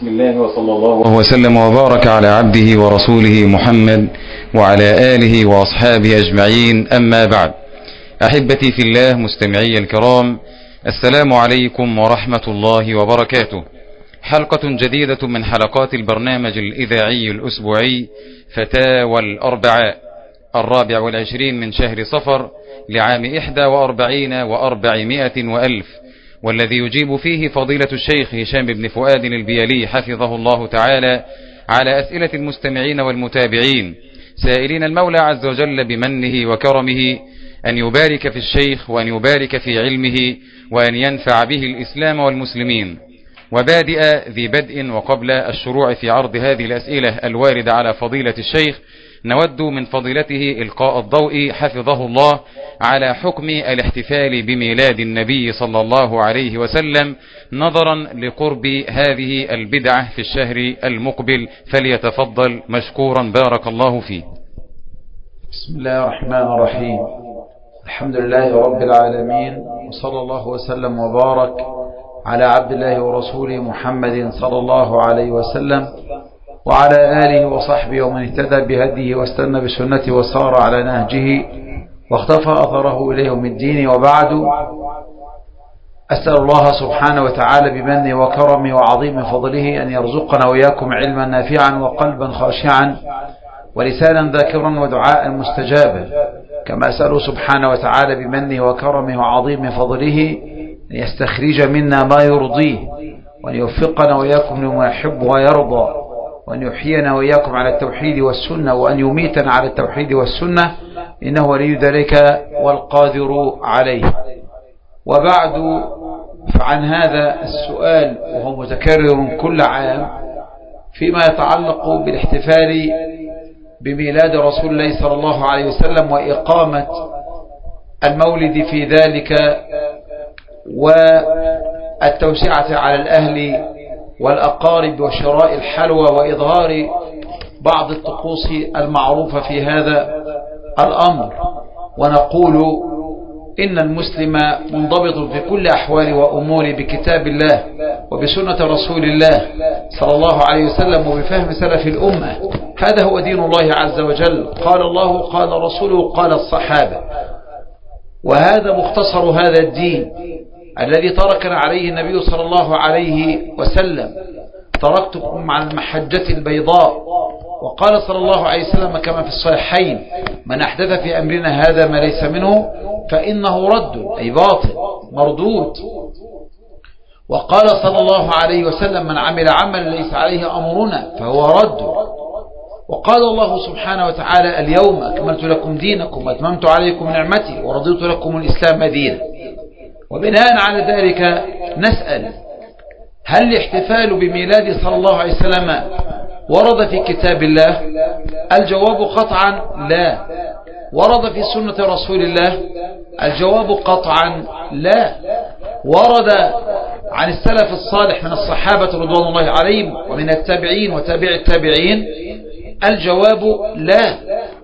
بسم الله وصلى الله وسلم وبارك على عبده ورسوله محمد وعلى آله وأصحابه أجمعين، أما بعد. أحبتي في الله مستمعي الكرام، السلام عليكم ورحمة الله وبركاته. حلقة جديدة من حلقات البرنامج الإذاعي الأسبوعي فتاوى الأربعاء 24 من شهر صفر لعام 41 و400 وألف، والذي يجيب فيه فضيلة الشيخ هشام بن فؤاد البيلي حفظه الله تعالى على أسئلة المستمعين والمتابعين، سائلين المولى عز وجل بمنه وكرمه أن يبارك في الشيخ وأن يبارك في علمه وأن ينفع به الإسلام والمسلمين. وبادئ ذي بدء وقبل الشروع في عرض هذه الأسئلة الواردة على فضيلة الشيخ، نود من فضيلته إلقاء الضوء حفظه الله على حكم الاحتفال بميلاد النبي صلى الله عليه وسلم نظرا لقرب هذه البدعة في الشهر المقبل، فليتفضل مشكورا بارك الله فيه. بسم الله الرحمن الرحيم. الحمد لله رب العالمين، وصلى الله وسلم وبارك على عبد الله ورسوله محمد صلى الله عليه وسلم وعلى آله وصحبه ومن اهتدى بهديه واستنى بسنته وسار على نهجه واختفى أثره إلى يوم الدين. وبعد، أسأل الله سبحانه وتعالى بمنه وكرمه وعظيم فضله أن يرزقنا وإياكم علما نافعا وقلبا خاشعا ولسانا ذاكرا ودعاء مستجابا، كما أسأله سبحانه وتعالى بمنه وكرمه وعظيم فضله أن يستخرج منا ما يرضيه، وأن يوفقنا وإياكم لما يحب ويرضى، وأن يحيينا وإياكم على التوحيد والسنة، وأن يميتنا على التوحيد والسنة، إنه ولي ذلك والقادر عليه. وبعد، فعن هذا السؤال وهو متكرر كل عام فيما يتعلق بالاحتفال بميلاد رسول الله صلى الله عليه وسلم وإقامة المولد في ذلك والتوسعة على الأهل والأقارب وشراء الحلوى وإظهار بعض الطقوس المعروفة في هذا الأمر، ونقول إن المسلم منضبط في كل أحوال وأمور بكتاب الله وبسنة رسول الله صلى الله عليه وسلم وبفهم سلف الأمة. هذا هو دين الله عز وجل، قال الله قال رسوله قال الصحابة، وهذا مختصر هذا الدين الذي تركنا عليه النبي صلى الله عليه وسلم: تركتكم على المحجة البيضاء. وقال صلى الله عليه وسلم كما في الصحيحين: من أحدث في أمرنا هذا ما ليس منه فإنه رد، أي باطل مردود. وقال صلى الله عليه وسلم: من عمل عملا ليس عليه أمرنا فهو رد. وقال الله سبحانه وتعالى: اليوم أكملت لكم دينكم وأتممت عليكم نعمتي ورضيت لكم الإسلام دينا. وبناء على ذلك نسأل: هل الاحتفال بميلاد صلى الله عليه وسلم ورد في كتاب الله؟ الجواب قطعا لا. ورد في سنة رسول الله؟ الجواب قطعا لا. ورد عن السلف الصالح من الصحابة رضوان الله عليهم ومن التابعين وتابع التابعين؟ الجواب لا.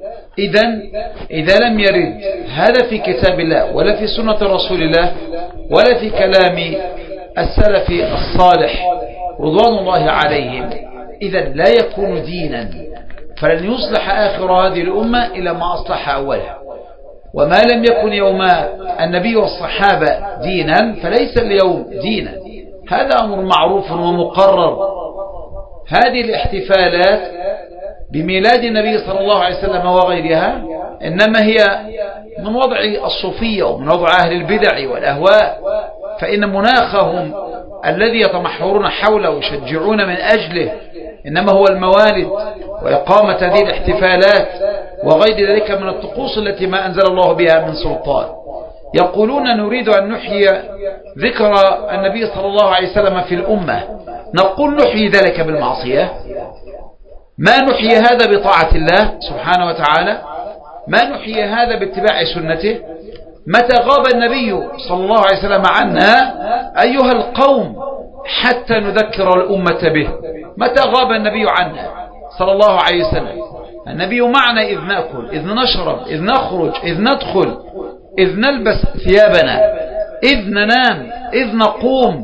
إذا لم يرد هذا في كتاب الله ولا في سنة رسول الله ولا في كلام السلف الصالح رضوان الله عليهم، إذا لا يكون دينا، فلن يصلح آخر هذه الأمة إلى ما أصلح أولها. وما لم يكن يوم النبي والصحابة دينا فليس اليوم دينا، هذا أمر معروف ومقرر. هذه الاحتفالات بميلاد النبي صلى الله عليه وسلم وغيرها إنما هي من وضع الصوفية ومن وضع أهل البدع والأهواء، فإن مناخهم الذي يتمحورون حوله ويشجعون من أجله إنما هو الموالد وإقامة هذه الاحتفالات وغير ذلك من الطقوس التي ما أنزل الله بها من سلطان. يقولون: نريد أن نحيي ذكر النبي صلى الله عليه وسلم في الأمة. نقول: نحيي ذلك بالمعصية؟ ما نحيي هذا بطاعة الله سبحانه وتعالى؟ ما نحيي هذا باتباع سنته؟ متى غاب النبي صلى الله عليه وسلم عنا أيها القوم حتى نذكر الأمة به؟ متى غاب النبي عنا صلى الله عليه وسلم؟ النبي معنا إذ نأكل، إذ نشرب، إذ نخرج، إذ ندخل، إذ نلبس ثيابنا، إذ ننام، إذ نقوم،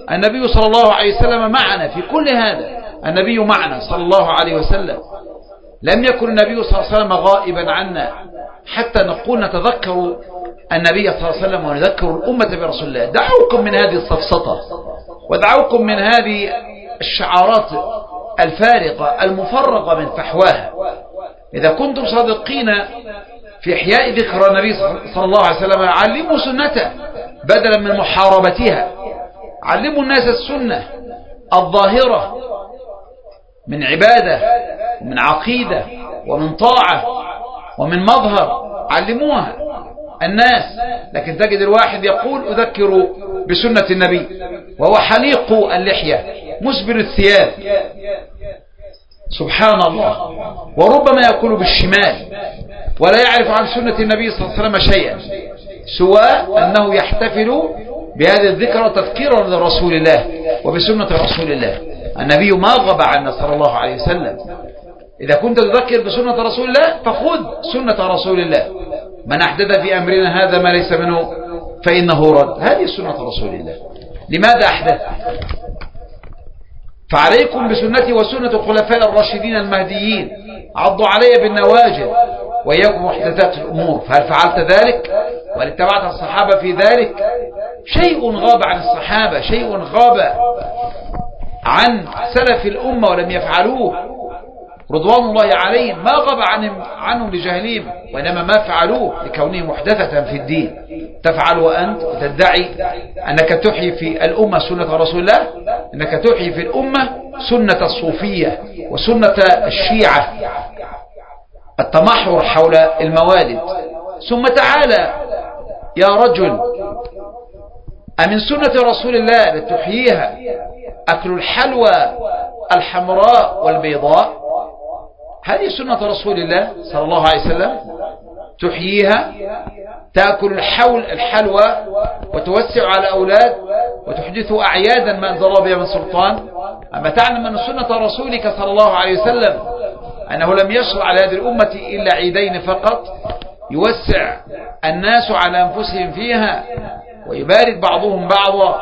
النبي صلى الله عليه وسلم معنا في كل هذا. النبي معنا صلى الله عليه وسلم. لم يكن النبي صلى الله عليه وسلم غائبا عنا حتى نقول نتذكر النبي صلى الله عليه وسلم ونذكر الأمة برسول الله. دعوكم من هذه السفسطة ودعوكم من هذه الشعارات الفارغة المفرغة من فحواها. إذا كنتم صادقين في إحياء ذكر النبي صلى الله عليه وسلم علموا سنته بدلا من محاربتها. علموا الناس السنة الظاهرة من عبادة ومن عقيدة ومن طاعة ومن مظهر، علموها الناس. لكن تجد الواحد يقول أذكر بسنة النبي وهو حليق اللحية مسبل الثياب، سبحان الله، وربما يقول بالشمال ولا يعرف عن سنة النبي صلى الله عليه وسلم شيئا سوى أنه يحتفل بهذه الذكرى تذكيرا لرسول الله وبسنة رسول الله. النبي ما غاب عنا صلى الله عليه وسلم. إذا كنت تذكر بسنة رسول الله فخذ سنة رسول الله. من أحدث في أمرنا هذا ما ليس منه فإنه رد. هذه سنة رسول الله. لماذا أحدث؟ فعليكم بسنتي وسنة الخلفاء الراشدين المهديين، عضوا علي بالنواجذ وإياكم محدثات الأمور. فهل فعلت ذلك؟ وهل اتبعت الصحابة في ذلك؟ شيء غاب عن الصحابة، شيء غاب عن سلف الأمة ولم يفعلوه رضوان الله عليهم. ما غاب عنهم لجهلهم، وإنما ما فعلوه لكونه محدثة في الدين. تفعل وأنت تدعي أنك تحيي في الأمة سنة رسول الله، أنك تحيي في الأمة سنة الصوفية وسنة الشيعة، التمحور حول الموالد. ثم تعالى يا رجل، أمن سنة رسول الله لتحييها أكل الحلوى الحمراء والبيضاء؟ هذه سنة رسول الله صلى الله عليه وسلم، تحييها، تأكل الحلوى وتوسع على الأولاد وتحدث أعيادا ما أنزل الله بها من سلطان. أما تعلم أن سنة رسولك صلى الله عليه وسلم أنه لم يشرع لهذه الأمة إلا عيدين فقط يوسع الناس على أنفسهم فيها ويبارك بعضهم بعضا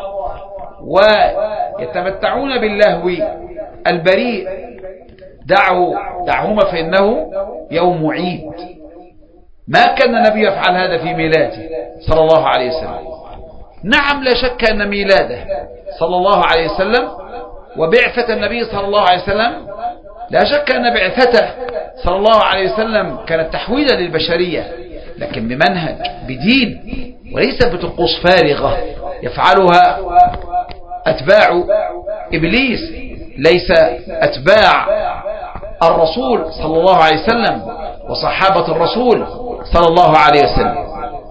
ويتمتعون باللهو البريء. دعهما فإنه يوم عيد. ما كان النبي يفعل هذا في ميلاده صلى الله عليه وسلم. نعم، لا شك أن ميلاده صلى الله عليه وسلم وبعثة النبي صلى الله عليه وسلم، لا شك أن بعثته صلى الله عليه وسلم كانت تحويلا للبشرية، لكن بمنهج، بدين، وليس بطقوس فارغة يفعلها أتباع إبليس، ليس أتباع الرسول صلى الله عليه وسلم وصحابة الرسول صلى الله عليه وسلم.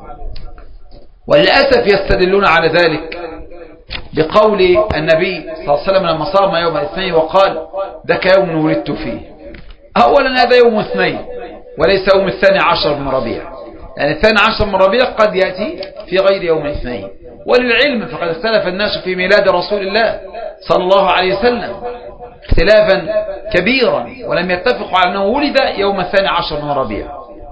وللأسف يستدلون على ذلك بقول النبي صلى الله عليه وسلم لما صام يوم الاثنين وقال ذاك يوم ولدت فيه. أولا هذا يوم اثنين وليس يوم 12 من ربيع، يعني 12 من ربيع قد يأتي في غير يوم الاثنين. وللعلم فقد اختلف الناس في ميلاد رسول الله صلى الله عليه وسلم اختلافا كبيرا، ولم يتفقوا على أنه ولد يوم 12 من ربيع.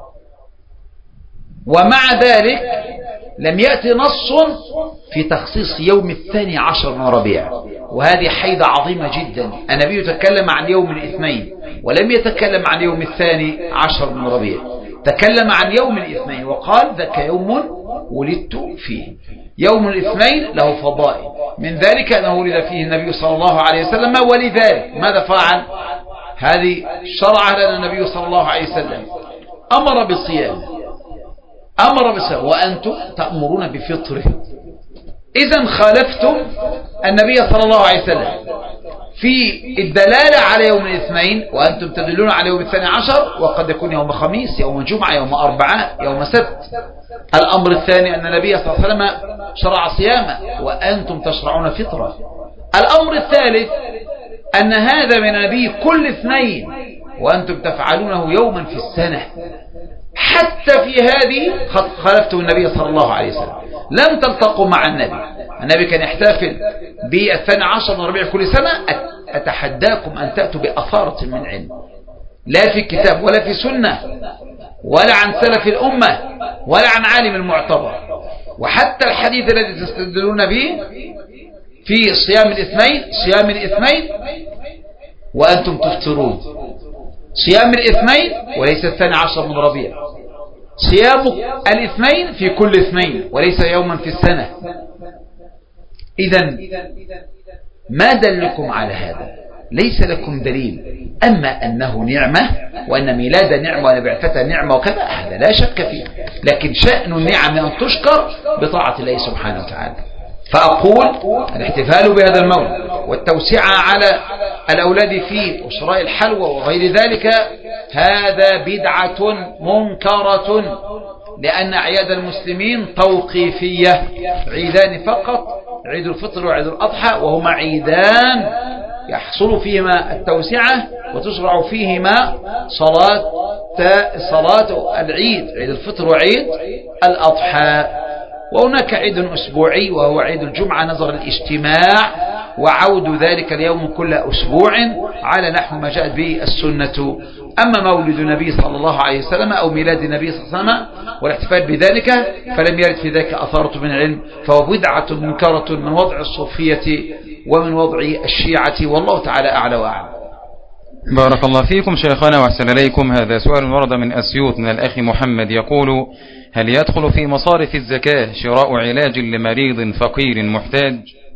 ومع ذلك لم يأتي نص في تخصيص يوم 12 من ربيع، وهذه حيدة عظيمة جدا. النبي يتكلم عن يوم الاثنين ولم يتكلم عن يوم 12 من ربيع، تكلم عن يوم الاثنين وقال ذاك يوم ولدت فيه. يوم الاثنين له فضائل، من ذلك أنه ولد فيه النبي صلى الله عليه وسلم. ولذلك ماذا فعل؟ هذه شرع لنا النبي صلى الله عليه وسلم، أمر بالصيام، وأنتم تأمرون بفطره. إذن خالفتم النبي صلى الله عليه وسلم في الدلالة على يوم الاثنين وأنتم تدلون على يوم 12، وقد يكون يوم خميس، يوم جمعة، يوم أربعاء، يوم سبت. الأمر الثاني أن النبي صلى الله عليه وسلم شرع صياما وأنتم تشرعون فطرة. الأمر الثالث أن هذا من النبي كل اثنين وأنتم تفعلونه يوما في السنة. حتى في هذه خالفتم النبي صلى الله عليه وسلم، لم تلتقوا مع النبي. النبي كان يحتفل ب12 من ربيع كل سنة. أتحداكم أن تأتوا بأثارة من علم، لا في كتاب ولا في سنة ولا عن سلف الأمة ولا عن عالم المعتبر. وحتى الحديث الذي تستدلون به في صيام الاثنين وأنتم تفطرون، صيام الاثنين وليس 12 من ربيع، صيام الاثنين في كل اثنين وليس يوما في السنة. إذن ما دلكم على هذا؟ ليس لكم دليل. أما أنه نعمة وأن ميلاد نعمة وأن بعثة نعمة وكذا، هذا لا شك فيه، لكن شأن النعم أن تشكر بطاعة الله سبحانه وتعالى. فأقول الاحتفال بهذا المولد والتوسعة على الأولاد فيه وشراء الحلوى وغير ذلك هذا بدعة منكرة، لأن أعياد المسلمين توقيفية، عيدان فقط، عيد الفطر وعيد الأضحى، وهما عيدان يحصل فيهما التوسعة وتشرع فيهما صلاة العيد، عيد الفطر وعيد الأضحى. وهناك عيد أسبوعي وهو عيد الجمعة نظر الاجتماع وعود ذلك اليوم كل أسبوع على نحو ما جاءت به السنة. أما مولد النبي صلى الله عليه وسلم أو ميلاد النبي صلى الله عليه وسلم والاحتفال بذلك فلم يرد في ذلك أثارة من العلم، فهو بدعة منكرة من وضع الصوفية ومن وضع الشيعة، والله تعالى أعلى وأعلم. بارك الله فيكم شيخنا وأحسن إليكم. هذا سؤال ورد من أسيوط من الأخ محمد يقول: هل يدخل في مصارف الزكاة شراء علاج لمريض فقير محتاج؟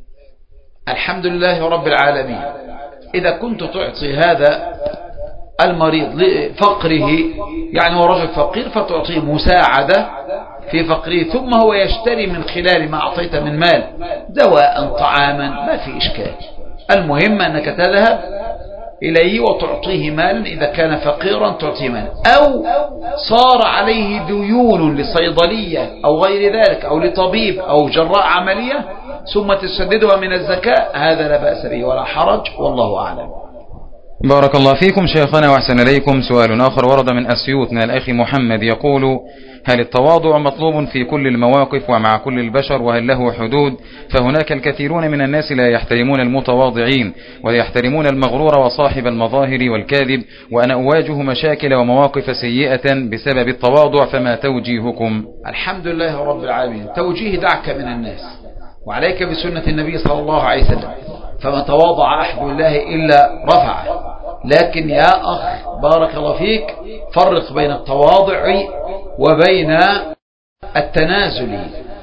الحمد لله رب العالمين. إذا كنت تعطي هذا المريض لفقره، يعني هو رجل فقير، فتعطيه مساعدة في فقره، ثم هو يشتري من خلال ما أعطيت من مال دواء طعاما، ما في إشكال. المهم أنك تذهب إليه وتعطيه مالا، إذا كان فقيرا تعطيه مالا، أو صار عليه ديون لصيدلية أو غير ذلك أو لطبيب أو جراء عملية ثم تسددها من الزكاة، هذا لا بأس به ولا حرج، والله أعلم. بارك الله فيكم شيخنا وأحسن إليكم. سؤال آخر ورد من أسيوط من الأخ محمد يقول: هل التواضع مطلوب في كل المواقف ومع كل البشر، وهل له حدود؟ فهناك الكثيرون من الناس لا يحترمون المتواضعين ويحترمون المغرور وصاحب المظاهر والكاذب، وأنا أواجه مشاكل ومواقف سيئة بسبب التواضع، فما توجيهكم؟ الحمد لله رب العالمين. توجيه دعك من الناس وعليك بسنة النبي صلى الله عليه وسلم، فما تواضع أحد الله إلا رفعه. لكن يا أخ بارك الله فيك، فرق بين التواضع وبين التنازل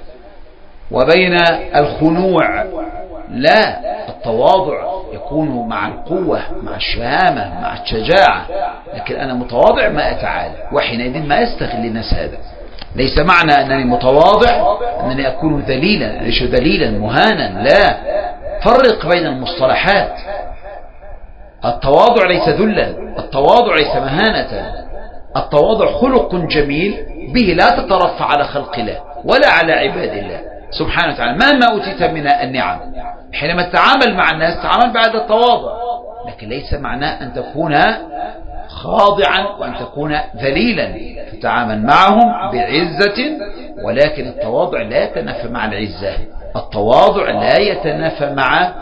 وبين الخنوع. لا، التواضع يكون مع القوة، مع الشهامة، مع الشجاعة، لكن أنا متواضع ما أتعالى، وحينئذ ما يستغل الناس هذا. ليس معنى أنني متواضع أنني أكون ذليلا، ليس ذليلا مهانا، لا، فرق بين المصطلحات. التواضع ليس ذلا، التواضع ليس مهانة، التواضع خلق جميل به لا تترفع على خلق الله ولا على عباد الله سبحانه وتعالى مهما أوتيت من النعم. حينما تتعامل مع الناس تعامل بعد التواضع، لكن ليس معناه أن تكون خاضعا وأن تكون ذليلا، تتعامل معهم بعزة، ولكن التواضع لا يتنافى مع العزة، التواضع لا يتنافى مع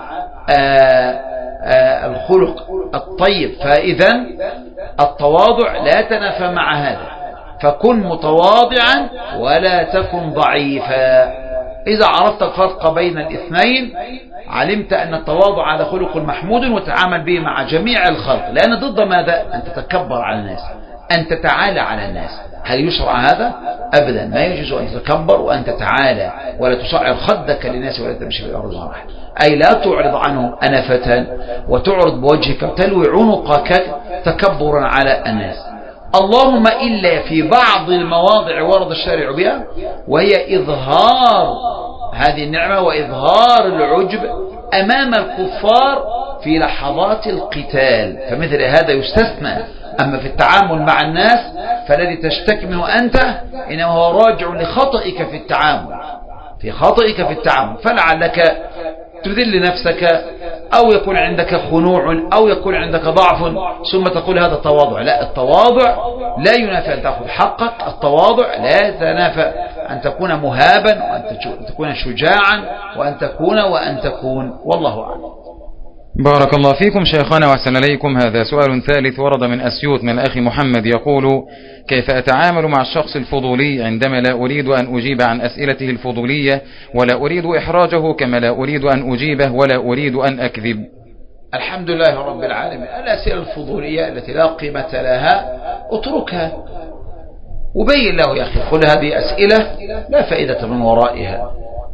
الخلق الطيب. فإذا التواضع لا يتنافى مع هذا، فكن متواضعا ولا تكن ضعيفا. إذا عرفت الفرق بين الاثنين علمت أن التواضع هذا خلق محمود وتعامل به مع جميع الخلق، لأن ضد ماذا؟ أن تتكبر على الناس، أن تتعالى على الناس. هل يشرع هذا؟ أبدا، ما يجوز أن تتكبر وأن تتعالى، ولا تصعر خدك للناس ولا تمشي في الأرض مرحا، أي لا تعرض عنه أنفة وتعرض بوجهك وتلوي عنقك تكبرا على الناس. اللهم إلا في بعض المواضع ورد الشارع بها، وهي إظهار هذه النعمة وإظهار العجب أمام الكفار في لحظات القتال، فمثل هذا يستثنى. أما في التعامل مع الناس فالذي تشتكمه أنت إنما هو راجع لخطئك في التعامل، في خطئك في التعامل، فلعلك تذل نفسك أو يكون عندك خنوع أو يكون عندك ضعف ثم تقول هذا التواضع. لا، التواضع لا ينافي أن تأخذ حقك، التواضع لا يتنافى أن تكون مهابا وأن تكون شجاعا وأن تكون والله أعلم. بارك الله فيكم شيخنا وأحسن إليكم. هذا سؤال ثالث ورد من أسيوط من الأخ محمد، يقول: كيف أتعامل مع الشخص الفضولي عندما لا أريد أن أجيب عن أسئلته الفضولية ولا أريد إحراجه، كما لا أريد أن أجيبه ولا أريد أن أكذب؟ الحمد لله رب العالمين. الأسئلة الفضولية التي لا قيمة لها اتركها وبين له يا أخي، قل هذه أسئلة لا فائدة من ورائها،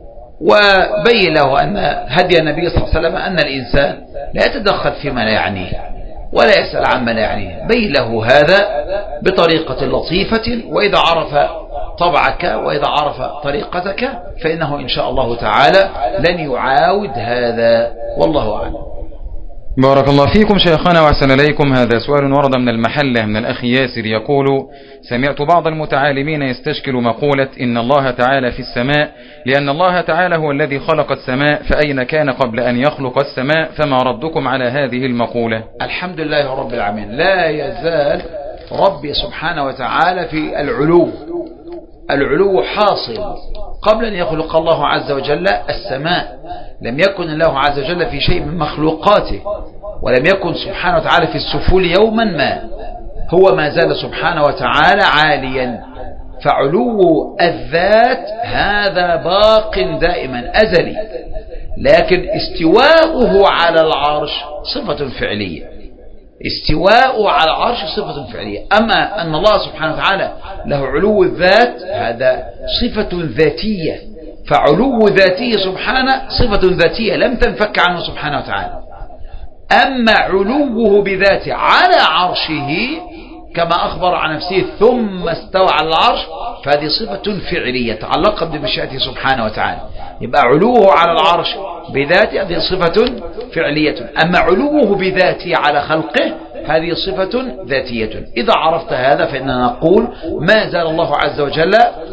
وبين له أن هدي النبي صلى الله عليه وسلم أن الإنسان لا يتدخل فيما لا يعنيه ولا يسأل عما لا يعنيه. بين له هذا بطريقة لطيفة، وإذا عرف طبعك وإذا عرف طريقتك فإنه إن شاء الله تعالى لن يعاود هذا، والله أعلم. بارك الله فيكم شيخنا وأحسن إليكم. هذا سؤال ورد من المحلة من الأخ ياسر، يقول: سمعت بعض المتعالمين يستشكل مقولة إن الله تعالى في السماء، لأن الله تعالى هو الذي خلق السماء، فأين كان قبل أن يخلق السماء؟ فما ردكم على هذه المقولة؟ الحمد لله رب العالمين. لا يزال ربي سبحانه وتعالى في العلو. العلو حاصل قبل أن يخلق الله عز وجل السماء. لم يكن الله عز وجل في شيء من مخلوقاته، ولم يكن سبحانه وتعالى في السفول يوما ما. هو ما زال سبحانه وتعالى عاليا، فعلو الذات هذا باق دائما أزلي، لكن استواؤه على العرش صفة فعلية. استواء على العرش صفة فعلية. أما أن الله سبحانه وتعالى له علو الذات هذا صفة ذاتية، فعلو ذاته سبحانه صفة ذاتية لم تنفك عنه سبحانه وتعالى. أما علوه بذاته على عرشه كما أخبر عن نفسه ثم استوى على العرش، فهذه صفة فعلية تعلقت بمشيئته سبحانه وتعالى. يبقى علوه على العرش بذاته هذه صفة فعلية، أما علوه بذاته على خلقه هذه صفة ذاتية. إذا عرفت هذا فإننا نقول ما زال الله عز وجل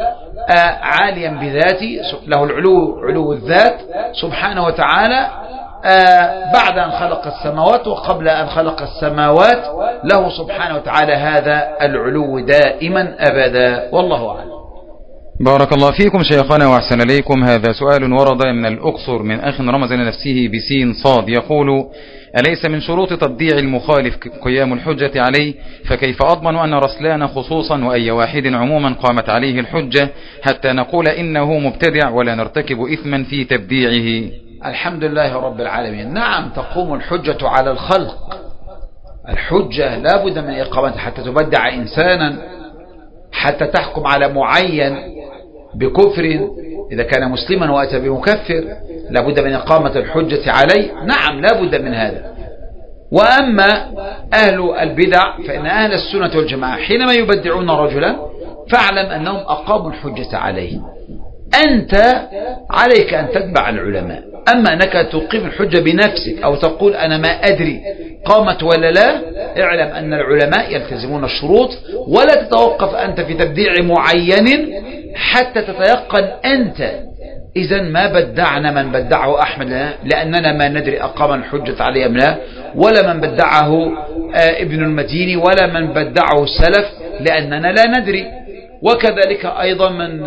عاليا بذاته، له العلو علو الذات سبحانه وتعالى بعد أن خلق السماوات وقبل أن خلق السماوات، له سبحانه وتعالى هذا العلو دائما أبدا، والله أعلم. بارك الله فيكم شيخنا وأحسن إليكم. هذا سؤال ورد من الأقصر من أخ رمز لنفسه بسين صاد، يقول: أليس من شروط تبديع المخالف قيام الحجة عليه؟ فكيف أضمن أن رسلان خصوصا وأي واحد عموما قامت عليه الحجة حتى نقول إنه مبتدع ولا نرتكب إثما في تبديعه؟ الحمد لله رب العالمين. نعم تقوم الحجة على الخلق. الحجة لا بد من إقامتها حتى تبدع إنسانا، حتى تحكم على معين بكفر إذا كان مسلما وأتى بمكفر لا بد من إقامة الحجة عليه. نعم لا بد من هذا. وأما أهل البدع فإن أهل السنة والجماعة حينما يبدعون رجلا فاعلم أنهم أقاموا الحجة عليه. أنت عليك أن تتبع العلماء، أما أنك تقيم الحجة بنفسك أو تقول أنا ما أدري قامت ولا لا، اعلم أن العلماء يلتزمون الشروط، ولا تتوقف أنت في تبديع معين حتى تتيقن أنت. إذن ما بدعنا من بدعه أحمد لأننا ما ندري أقام الحجة عليه أم لا، ولا من بدعه ابن المديني، ولا من بدعه السلف لأننا لا ندري. وكذلك أيضا من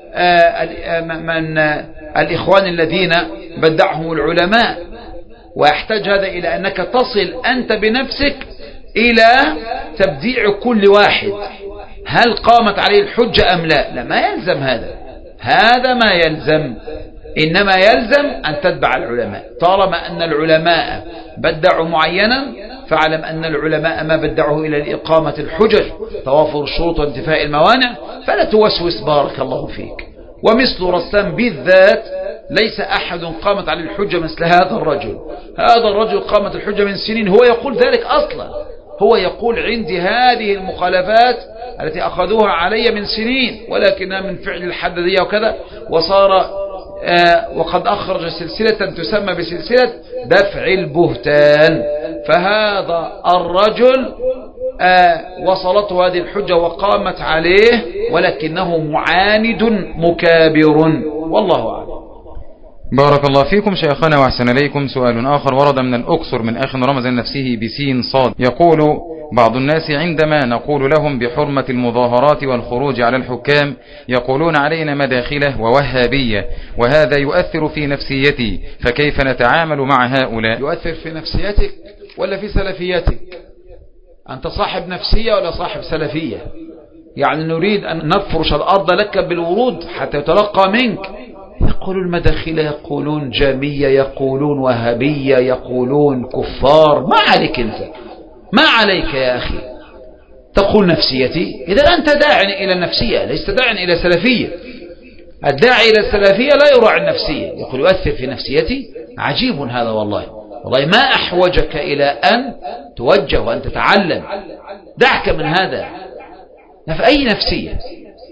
الإخوان الذين بدعهم العلماء. ويحتاج هذا إلى أنك تصل أنت بنفسك إلى تبديع كل واحد، هل قامت عليه الحجة أم لا. لا، ما يلزم هذا ما يلزم، إنما يلزم أن تتبع العلماء. طالما أن العلماء بدعوا معينا فاعلم أن العلماء ما بدعوه إلى الإقامة الحجج، توافر الشروط وانتفاء الموانع، فلا توسوس بارك الله فيك. ومثل رسام بالذات ليس أحد قامت عليه الحجة مثل هذا الرجل قامت الحجة من سنين، هو يقول ذلك أصلا، هو يقول عندي هذه المخالفات التي أخذوها علي من سنين ولكنها من فعل الحدادية وكذا، وصار وقد أخرج سلسلة تسمى بسلسلة دفع البهتان. فهذا الرجل وصلته هذه الحجة وقامت عليه ولكنه معاند مكابر، والله أعلم. بارك الله فيكم شيخنا وأحسن إليكم. سؤال آخر ورد من الأقصر من أخ رمز نفسه بسين صاد، يقول: بعض الناس عندما نقول لهم بحرمة المظاهرات والخروج على الحكام يقولون علينا مداخلة ووهابية، وهذا يؤثر في نفسيتي، فكيف نتعامل مع هؤلاء؟ يؤثر في نفسيتك ولا في سلفيتك؟ أنت صاحب نفسية ولا صاحب سلفية؟ يعني نريد أن نفرش الأرض لك بالورود حتى يتلقى منك. يقولون مداخلة، يقولون جامية، يقولون وهابية، يقولون كفار. ما عليك أنت، ما عليك يا أخي تقول نفسيتي. إذا أنت داعي إلى النفسية ليس داعي إلى سلفية. الداعي إلى السلفية لا يراعي النفسية، يقول يؤثر في نفسيتي. عجيب هذا والله. والله ما أحوجك إلى أن توجه وأن تتعلم. دعك من هذا. في أي نفسية؟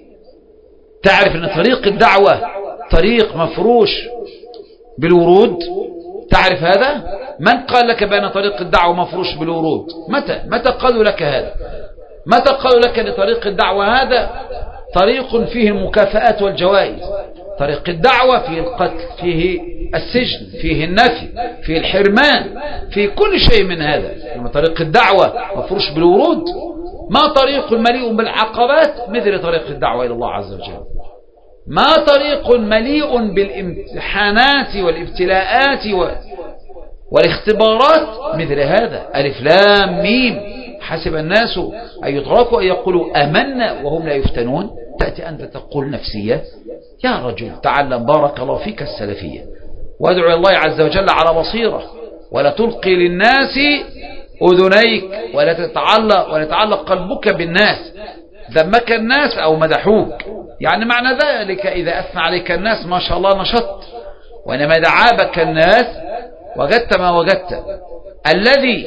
تعرف أن طريق الدعوة طريق مفروش بالورود؟ تعرف هذا؟ من قال لك بأن طريق الدعوة مفروش بالورود؟ متى قالوا لك هذا؟ متى قالوا لك أن طريق الدعوة هذا طريق فيه المكافآت والجوائز؟ طريق الدعوة فيه القتل، فيه السجن، فيه النفي، فيه الحرمان، فيه كل شيء من هذا. لما طريق الدعوة مفروش بالورود، ما طريق مليء بالعقبات مثل طريق الدعوة إلى الله عز وجل. ما طريق مليء بالامتحانات والابتلاءات والاختبارات مثل هذا. ألف لام ميم حسب الناس أن يتركوا أن يقولوا آمنا وهم لا يفتنون. تأتي أنت تقول نفسية؟ يا رجل تعلم بارك الله فيك السلفية، وادعو الله عز وجل على بصيرة، ولا تلقي للناس أذنيك، ولا يتعلق قلبك بالناس. ذمك الناس أو مدحوك، يعني معنى ذلك إذا أثنى عليك الناس ما شاء الله نشطت، وإنما إذا عابك الناس وجدت ما وجدت. الذي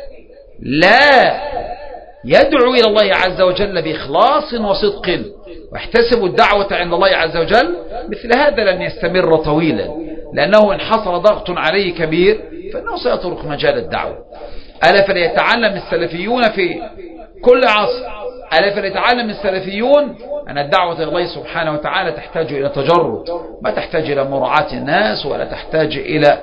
لا يدعو إلى الله عز وجل بإخلاص وصدق واحتسب الدعوة عند الله عز وجل، مثل هذا لن يستمر طويلا، لأنه إن حصل ضغط عليه كبير فإنه سيترك مجال الدعوة. ألا فليتعلم السلفيون في كل عصر، ألا فليتعلم السلفيون أن الدعوة إلى الله سبحانه وتعالى تحتاج إلى تجرد، ما تحتاج إلى مراعاة الناس، ولا تحتاج إلى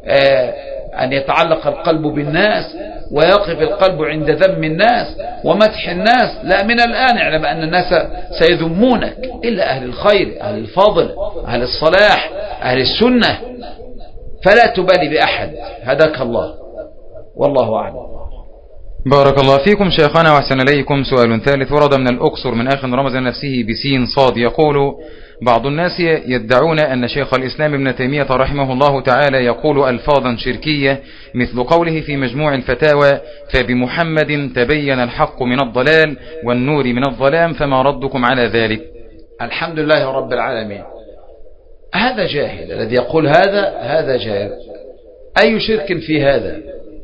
أن يتعلق القلب بالناس ويقف القلب عند ذم الناس ومدح الناس. لا، من الآن اعلم أن الناس سيذمونك إلا أهل الخير، أهل الفضل، أهل الصلاح، أهل السنة. فلا تبالي بأحد، هداك الله، والله أعلم. بارك الله فيكم شيخنا وأحسن إليكم. سؤال ثالث ورد من الأقصر من أخ رمز نفسه بسين صاد، يقول: بعض الناس يدعون أن شيخ الإسلام ابن تيمية رحمه الله تعالى يقول ألفاظا شركية مثل قوله في مجموع الفتاوى: فبمحمد تبين الحق من الضلال والنور من الظلام، فما ردكم على ذلك؟ الحمد لله رب العالمين. هذا جاهل الذي يقول هذا جاهل. أي شرك في هذا؟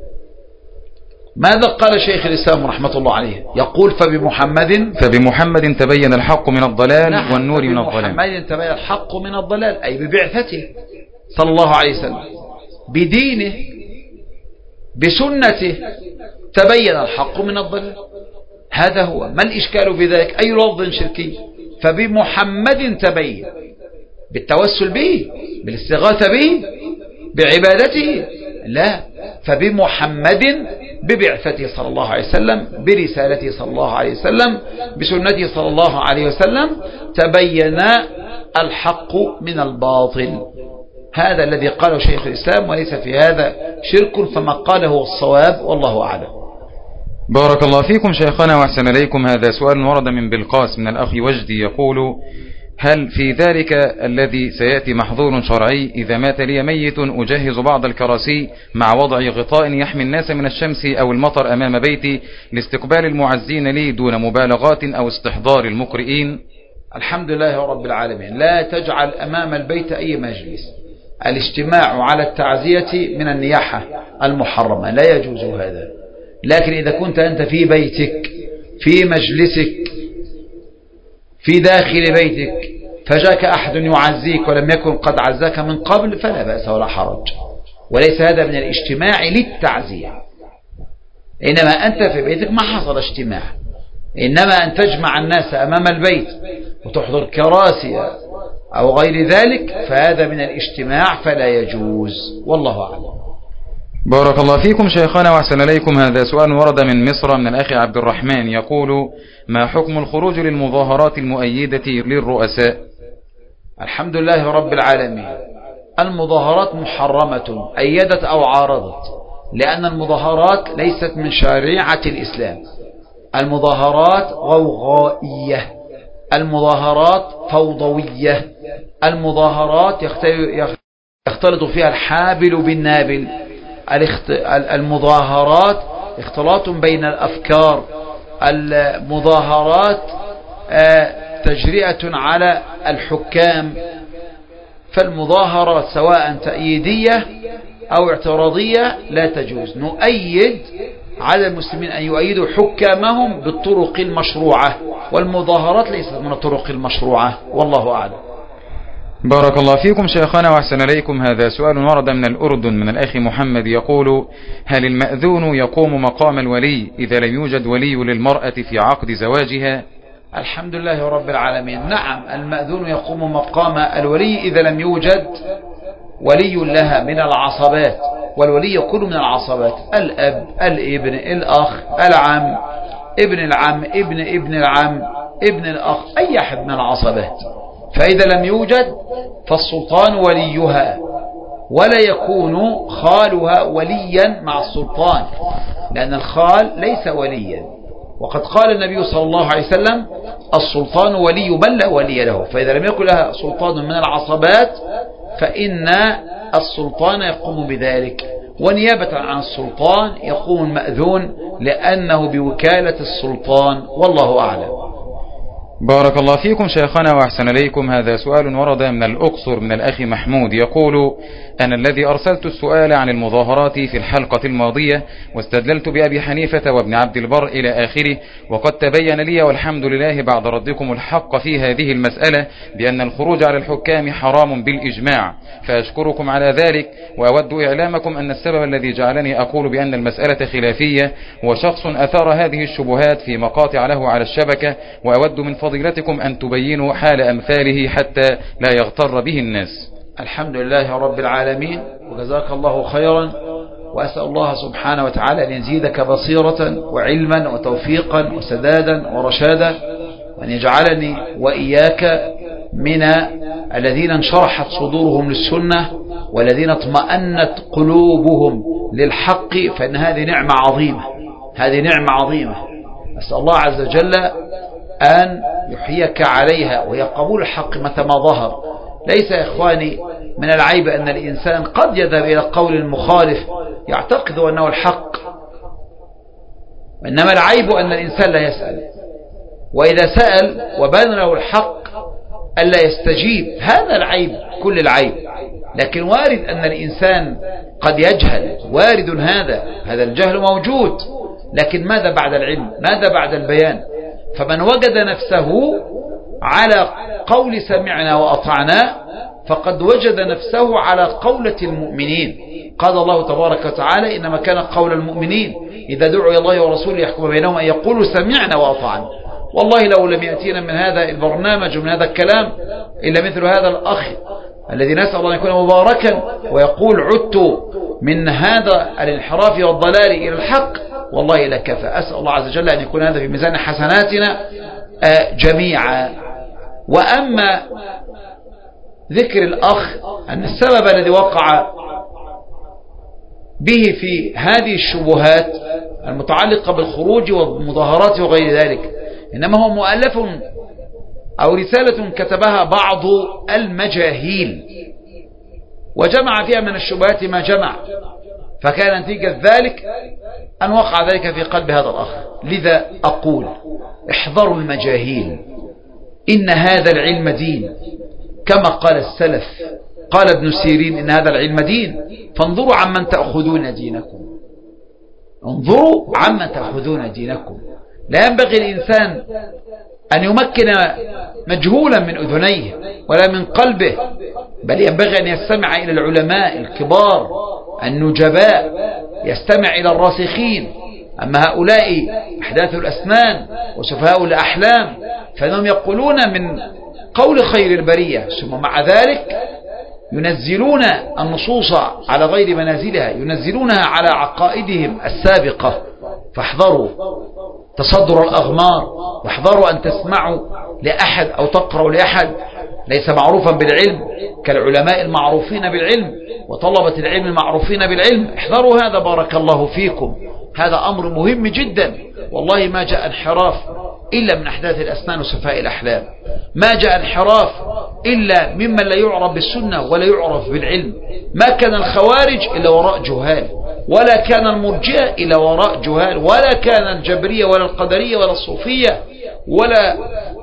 ماذا قال شيخ الإسلام رحمة الله عليه؟ يقول فبمحمد تبين الحق من الضلال والنور من الظلام. بمحمد تبين الحق من الضلال، أي ببعثته صلى الله عليه وسلم، بدينه، بسنته تبين الحق من الضلال. هذا هو. ما الإشكال في ذلك؟ أي لفظ شركي؟ فبمحمد تبين، بالتوسل به، بالاستغاثة به، بعبادته؟ لا، فبمحمد ببعثته صلى الله عليه وسلم، برسالته صلى الله عليه وسلم، بسنته صلى الله عليه وسلم تبين الحق من الباطل. هذا الذي قاله شيخ الإسلام، وليس في هذا شرك، فما قاله هو الصواب، والله أعلم. بارك الله فيكم شيخنا وأحسن إليكم. هذا سؤال ورد من بلقاس من الأخ وجدي، يقول: هل في ذلك الذي سيأتي محظور شرعي إذا مات لي ميت أجهز بعض الكراسي مع وضع غطاء يحمي الناس من الشمس أو المطر أمام بيتي لاستقبال المعزين لي دون مبالغات أو استحضار المقرئين؟ الحمد لله رب العالمين. لا تجعل أمام البيت أي مجلس. الاجتماع على التعزية من النياحة المحرمة، لا يجوز هذا. لكن إذا كنت أنت في بيتك، في مجلسك، في داخل بيتك، فجاك أحد يعزيك ولم يكن قد عزاك من قبل، فلا بأس ولا حرج، وليس هذا من الاجتماع للتعزية. إنما أنت في بيتك ما حصل اجتماع، إنما أن تجمع الناس أمام البيت وتحضر كراسي أو غير ذلك، فهذا من الاجتماع فلا يجوز، والله أعلم. بارك الله فيكم شيخنا وأحسن إليكم. هذا سؤال ورد من مصر من الأخ عبد الرحمن يقول: ما حكم الخروج للمظاهرات المؤيدة للرؤساء؟ الحمد لله رب العالمين. المظاهرات محرمة أيدت أو عارضت، لأن المظاهرات ليست من شريعة الإسلام. المظاهرات غوغائية، المظاهرات فوضوية، المظاهرات يختلط فيها الحابل بالنابل، المظاهرات اختلاط بين الأفكار، المظاهرات تجرئة على الحكام. فالمظاهرات سواء تأييدية أو اعتراضية لا تجوز. نؤيد على المسلمين أن يؤيدوا حكامهم بالطرق المشروعة، والمظاهرات ليست من الطرق المشروعة، والله أعلم. بارك الله فيكم شيخنا وأحسن إليكم. هذا سؤال ورد من الأردن من الأخ محمد يقول: هل المأذون يقوم مقام الولي إذا لم يوجد ولي للمرأة في عقد زواجها؟ الحمد لله رب العالمين. نعم، المأذون يقوم مقام الولي إذا لم يوجد ولي لها من العصبات، والولي يكون من العصبات: الأب، الابن، الأخ، العم، ابن العم، ابن العم، ابن الأخ، أي أحد من العصبات. فإذا لم يوجد فالسلطان وليها، ولا يكون خالها وليا مع السلطان، لأن الخال ليس وليا. وقد قال النبي صلى الله عليه وسلم: السلطان ولي من لا ولي له. فإذا لم يكن لها سلطان من العصبات فإن السلطان يقوم بذلك، ونيابة عن السلطان يقوم المأذون لأنه بوكالة السلطان، والله أعلم. بارك الله فيكم شيخنا وأحسن إليكم. هذا سؤال ورد من الأقصر من الأخ محمود يقول: أنا الذي أرسلت السؤال عن المظاهرات في الحلقة الماضية واستدللت بأبي حنيفة وابن عبد البر إلى آخره، وقد تبين لي والحمد لله بعد ردكم الحق في هذه المسألة بأن الخروج على الحكام حرام بالإجماع، فأشكركم على ذلك. وأود إعلامكم أن السبب الذي جعلني أقول بأن المسألة خلافية هو شخص أثار هذه الشبهات في مقاطع له على الشبكة، وأود من فضيلتكم أن تبينوا حال أمثاله حتى لا يغتر به الناس. الحمد لله رب العالمين، وجزاك الله خيرا، وأسأل الله سبحانه وتعالى أن يزيدك بصيرة وعلما وتوفيقا وسدادا ورشادا، وأن يجعلني وإياك من الذين انشرحت صدورهم للسنة والذين اطمأنت قلوبهم للحق، فإن هذه نعمة عظيمة، هذه نعمة عظيمة. أسأل الله عز وجل أن يحييك عليها، وهي قبول الحق متى ما ظهر. ليس يا إخواني من العيب أن الإنسان قد يذهب إلى قول المخالف يعتقد أنه الحق، إنما العيب أن الإنسان لا يسأل، وإذا سأل وبان له الحق ألا يستجيب، هذا العيب كل العيب. لكن وارد أن الإنسان قد يجهل، وارد هذا الجهل موجود، لكن ماذا بعد العلم؟ ماذا بعد البيان؟ فمن وجد نفسه على قول سمعنا وأطعنا فقد وجد نفسه على قولة المؤمنين. قال الله تبارك وتعالى: إنما كان قول المؤمنين إذا دعوا إلى الله ورسوله يحكم بينهم أن يقولوا سمعنا وأطعنا. والله لو لم يأتينا من هذا البرنامج ومن هذا الكلام إلا مثل هذا الأخ الذي نسأل الله أن يكون مباركا ويقول: عدت من هذا الانحراف والضلال إلى الحق، والله لكفى. أسأل الله عز وجل أن يكون هذا في ميزان حسناتنا جميعا. وأما ذكر الأخ أن السبب الذي وقع به في هذه الشبهات المتعلقة بالخروج والمظاهرات وغير ذلك إنما هو مؤلف أو رسالة كتبها بعض المجاهيل وجمع فيها من الشبهات ما جمع، فكان نتيجة ذلك أن وقع ذلك في قلب هذا الأخ. لذا أقول: احذروا المجاهيل، إن هذا العلم دين، كما قال السلف. قال ابن سيرين: إن هذا العلم دين، فانظروا عمن تأخذون دينكم، انظروا عمن تأخذون دينكم. لا ينبغي الإنسان أن يمكن مجهولا من أذنيه ولا من قلبه، بل ينبغي أن يستمع إلى العلماء الكبار النجباء، يستمع إلى الراسخين. أما هؤلاء أحداث الأسنان وسفهاء الأحلام فإنهم يقولون من قول خير البرية، ثم مع ذلك ينزلون النصوص على غير منازلها، ينزلونها على عقائدهم السابقة. فاحذروا تصدر الأغمار، واحذروا أن تسمعوا لأحد أو تقرأوا لأحد ليس معروفا بالعلم كالعلماء المعروفين بالعلم وطلبة العلم المعروفين بالعلم. احذروا هذا بارك الله فيكم، هذا أمر مهم جدا. والله ما جاء انحراف إلا من أحداث الأسنان وسفاء الأحلام، ما جاء انحراف إلا ممن لا يعرف بالسنة ولا يعرف بالعلم. ما كان الخوارج إلا وراء جهال، ولا كان المرجئة إلا وراء جهال، ولا كان الجبرية ولا القدرية ولا الصوفية ولا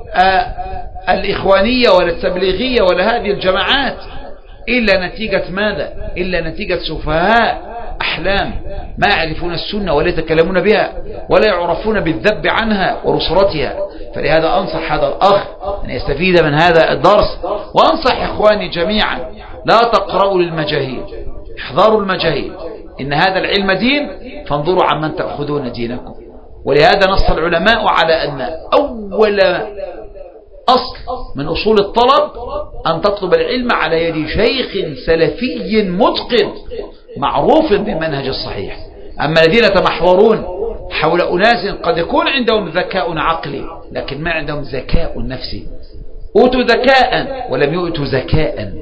الإخوانية ولا التبليغية ولا هذه الجماعات إلا نتيجة ماذا؟ إلا نتيجة سفهاء أحلام ما يعرفون السنة ولا يتكلمون بها ولا يعرفون بالذب عنها ونصرتها. فلهذا أنصح هذا الأخ أن يستفيد من هذا الدرس، وأنصح إخواني جميعا لا تقرأوا للمجاهيل، احذروا المجاهيل، إن هذا العلم دين، فانظروا عمن تأخذون دينكم. ولهذا نص العلماء على أن أول أصل من أصول الطلب أن تطلب العلم على يد شيخ سلفي متقن معروف بالمنهج الصحيح. أما الذين يتمحورون حول أناس قد يكون عندهم ذكاء عقلي لكن ما عندهم ذكاء نفسي، أوتوا ذكاء ولم يؤتوا ذكاء،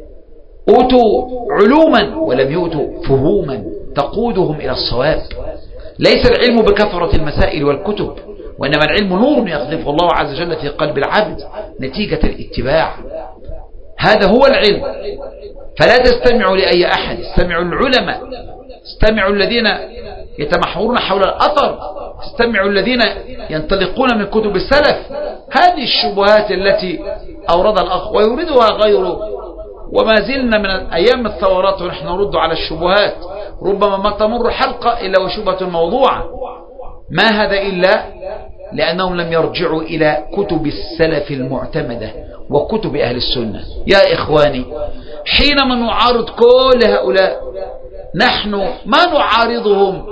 أوتوا علوما ولم يؤتوا فهوما تقودهم إلى الصواب. ليس العلم بكثرة المسائل والكتب، وإنما العلم نور يقذفه الله عز وجل في قلب العبد نتيجة الاتباع. هذا هو العلم. فلا تستمعوا لأي أحد، استمعوا العلماء، استمعوا الذين يتمحورون حول الأثر، استمعوا الذين ينطلقون من كتب السلف. هذه الشبهات التي أورد الأخ ويوردها غيره، وما زلنا من أيام الثورات ونحن نرد على الشبهات، ربما ما تمر حلقة إلا وشبهة موضوعة. ما هذا إلا لأنهم لم يرجعوا إلى كتب السلف المعتمدة وكتب أهل السنة. يا إخواني، حينما نعارض كل هؤلاء نحن ما نعارضهم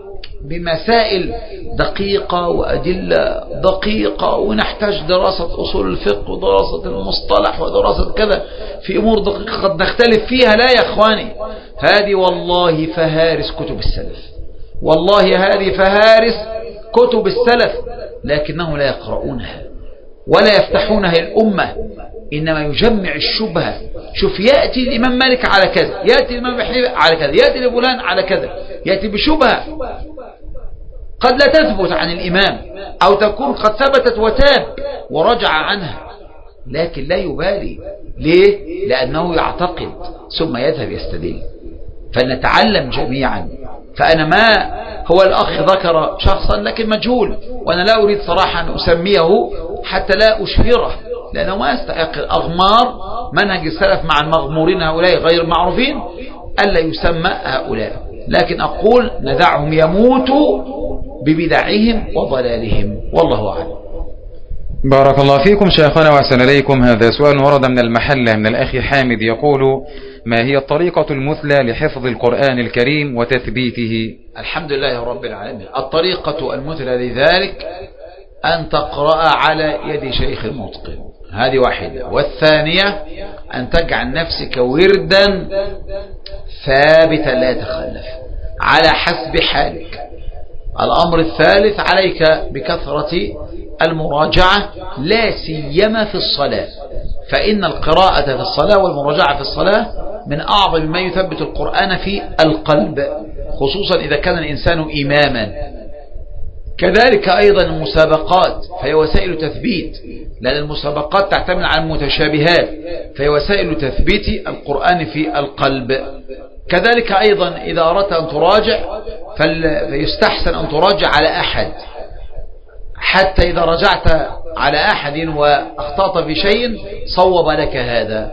بمسائل دقيقة وأدلة دقيقة ونحتاج دراسة أصول الفقه ودراسة المصطلح ودراسة كذا في أمور دقيقة قد نختلف فيها. لا يا إخواني، هذه والله فهارس كتب السلف، والله هذه فهارس كتب السلف، لكنهم لا يقرؤونها ولا يفتحونها الأمة، إنما يجمع الشبهة. شوف، يأتي الإمام مالك على كذا، يأتي الإمام حنيفة على كذا، يأتي لفلان على كذا، يأتي بشبهة قد لا تثبت عن الإمام أو تكون قد ثبتت وتاب ورجع عنها، لكن لا يبالي. ليه؟ لأنه يعتقد ثم يذهب يستدل. فلنتعلم جميعا. فأنا ما هو الأخ ذكر شخصا لكن مجهول، وأنا لا أريد صراحة أن أسميه حتى لا أشهره، لأنه ما يستحق أغمار منهج السلف مع المغمورين هؤلاء غير معروفين ألا يسمى هؤلاء. لكن أقول ندعهم يموتوا ببدعهم وضلالهم، والله أعلم. بارك الله فيكم شيخنا وأحسن إليكم. هذا سؤال ورد من المحلة من الأخ حامد يقول: ما هي الطريقة المثلى لحفظ القرآن الكريم وتثبيته؟ الحمد لله رب العالمين. الطريقة المثلى لذلك أن تقرأ على يد شيخ متقن، هذه واحدة. والثانية أن تجعل نفسك وردا ثابتا لا يتخلف على حسب حالك. الأمر الثالث عليك بكثرة المراجعة لا سيما في الصلاة، فإن القراءة في الصلاة والمراجعة في الصلاة من أعظم ما يثبت القرآن في القلب، خصوصا إذا كان الإنسان إماما. كذلك أيضا المسابقات فهي وسائل تثبيت، لأن المسابقات تعتمد على المتشابهات، فهي وسائل تثبيت القرآن في القلب. كذلك أيضا إذا أردت أن تراجع فيستحسن أن تراجع على أحد، حتى إذا رجعت على أحد وأخطأت في شيء صوب لك هذا.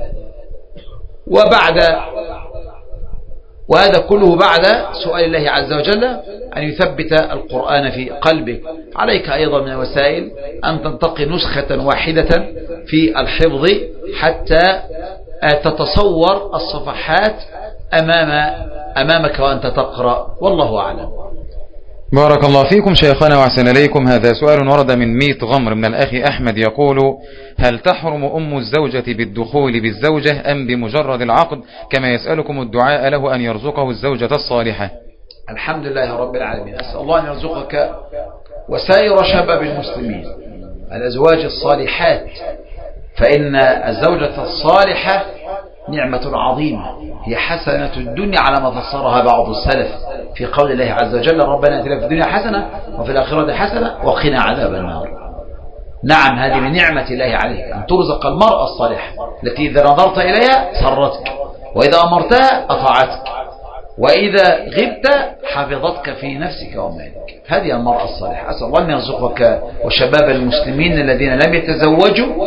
وهذا كله بعد سؤال الله عز وجل أن يثبت القرآن في قلبك. عليك أيضا من الوسائل أن تنتقي نسخة واحدة في الحفظ حتى تتصور الصفحات أمامك وأنت تقرأ، والله أعلم. بارك الله فيكم شيخنا وأحسن إليكم. هذا سؤال ورد من ميت غمر من الأخ أحمد يقول: هل تحرم أم الزوجة بالدخول بالزوجة أم بمجرد العقد، كما يسألكم الدعاء له أن يرزقه الزوجة الصالحة؟ الحمد لله رب العالمين، أسأل الله أن يرزقك وسائر شباب المسلمين الأزواج الصالحات، فإن الزوجة الصالحة نعمة عظيمة، هي حسنة الدنيا على ما فسرها بعض السلف في قول الله عز وجل: ربنا آتنا في الدنيا حسنة وفي الآخرة حسنة وقنا عذاب النار. نعم، هذه من نعمة الله عليك أن ترزق المرأة الصالحة التي إذا نظرت إليها سرتك، وإذا أمرتها أطاعتك، وإذا غبت حفظتك في نفسك ومالك. هذه المرأة الصالحة. أسأل الله أن يرزقك وشباب المسلمين الذين لم يتزوجوا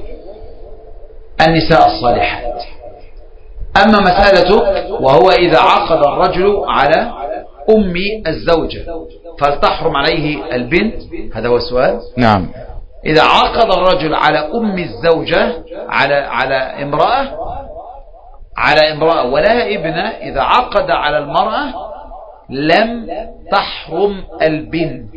النساء الصالحات. أما مسألة وهو إذا عقد الرجل على أم الزوجة فلتحرم عليه البنت، هذا هو السؤال. نعم. إذا عقد الرجل على أم الزوجة على امرأة ولها ابنة، إذا عقد على المرأة لم تحرم البنت.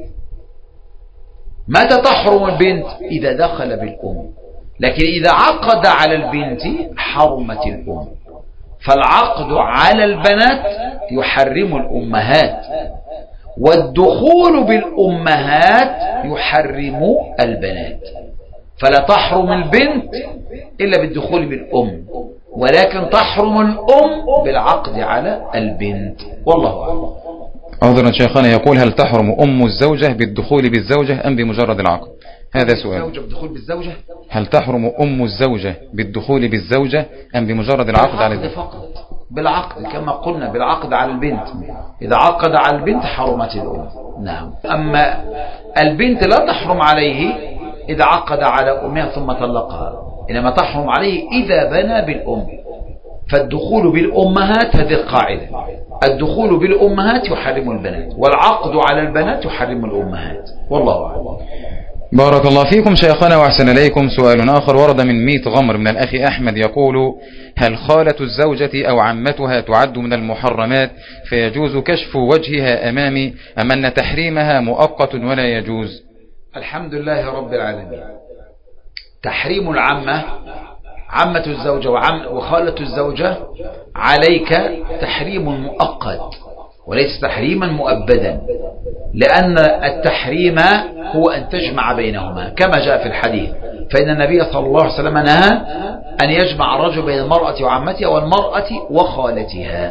متى تحرم البنت؟ إذا دخل بالأم، لكن إذا عقد على البنت حرمت الأم. فالعقد على البنات يحرم الأمهات، والدخول بالأمهات يحرم البنات. فلا تحرم البنت إلا بالدخول بالأم، ولكن تحرم الأم بالعقد على البنت، والله أعلم. عذرا شيخنا يقول: هل تحرم أم الزوجة بالدخول بالزوجة أم بمجرد العقد؟ هذا سؤال. الزوجة بالدخول بالزوجة؟ هل تحرم أم الزوجة بالدخول بالزوجة أم بمجرد العقد على الزوجة؟ فقط بالعقد، كما قلنا بالعقد على البنت. إذا عقد على البنت حرمت الأم. نعم. أما البنت لا تحرم عليه إذا عقد على أمها ثم طلقها، إنما تحرم عليه إذا بنى بالأم. فالدخول بالأمهات هذه القاعدة: الدخول بالأمهات يحرم البنات، والعقد على البنات يحرم الأمهات، والله أعلم. بارك الله فيكم شيخنا وأحسن إليكم. سؤال آخر ورد من ميت غمر من الأخ أحمد يقول: هل خالة الزوجة أو عمتها تعد من المحرمات فيجوز كشف وجهها أمامي، أم أن تحريمها مؤقت ولا يجوز؟ الحمد لله رب العالمين. تحريم العمة، عمة الزوجة وخالة الزوجة، عليك تحريم مؤقت وليس تحريما مؤبدا، لأن التحريم هو أن تجمع بينهما كما جاء في الحديث. فإن النبي صلى الله عليه وسلم نهى أن يجمع الرجل بين المرأة وعمتها والمرأة وخالتها.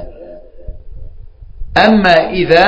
أما إذا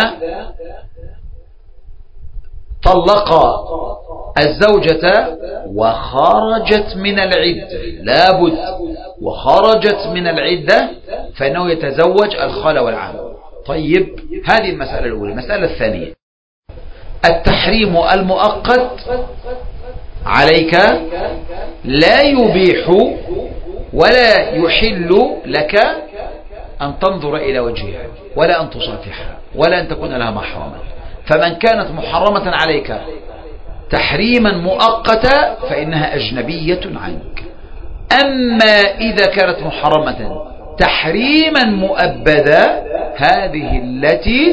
طلق الزوجة وخرجت من العدة، لابد وخرجت من العدة، فإنه يتزوج الخالة والعم. طيب، هذه المسألة الأولى. المسألة الثانية: التحريم المؤقت عليك لا يبيح ولا يحل لك أن تنظر إلى وجهها ولا أن تصافحها ولا أن تكون لها محرما. فمن كانت محرمة عليك تحريما مؤقتا فإنها أجنبية عنك. أما إذا كانت محرمة تحريما مؤبدا، هذه التي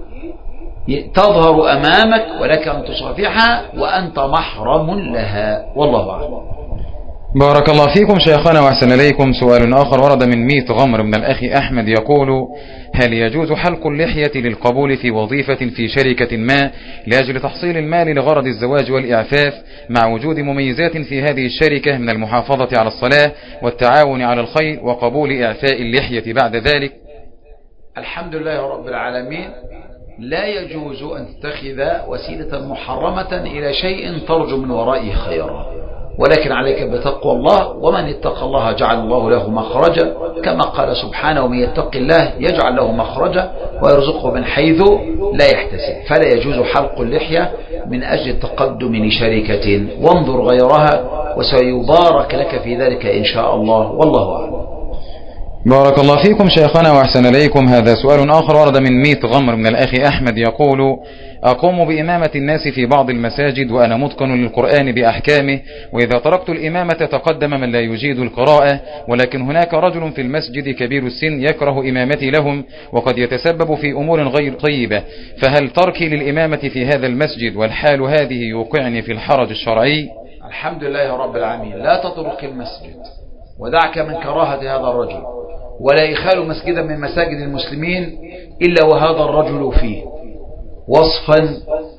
تظهر أمامك ولك أن تصافحها وأنت محرم لها، والله أعلم. بارك الله فيكم شيخنا وأحسن إليكم. سؤال آخر ورد من ميت غمر من الأخ أحمد يقول: هل يجوز حلق اللحية للقبول في وظيفة في شركة ما لأجل تحصيل المال لغرض الزواج والإعفاف، مع وجود مميزات في هذه الشركة من المحافظة على الصلاة والتعاون على الخير وقبول إعفاء اللحية بعد ذلك؟ الحمد لله رب العالمين. لا يجوز أن تتخذ وسيلة محرمة إلى شيء ترجو من ورائه خيرا، ولكن عليك بتقوى الله، ومن اتقى الله جعل الله له مخرجا، كما قال سبحانه: ومن يتق الله يجعل له مخرجا ويرزقه من حيث لا يحتسب. فلا يجوز حلق اللحية من أجل التقدم لشركة، وانظر غيرها وسيبارك لك في ذلك إن شاء الله، والله أعلم. بارك الله فيكم شيخنا وأحسن إليكم. هذا سؤال آخر ورد من ميت غمر من الأخ أحمد يقول: أقوم بإمامة الناس في بعض المساجد وأنا متقن للقرآن بأحكامه، وإذا تركت الإمامة تقدم من لا يجيد القراءة، ولكن هناك رجل في المسجد كبير السن يكره إمامتي لهم وقد يتسبب في أمور غير طيبة، فهل تركي للإمامة في هذا المسجد والحال هذه يوقعني في الحرج الشرعي؟ الحمد لله رب العالمين. لا تترك المسجد ودعك من كراهة هذا الرجل، ولا يخال مسجدا من مساجد المسلمين إلا وهذا الرجل فيه وصفا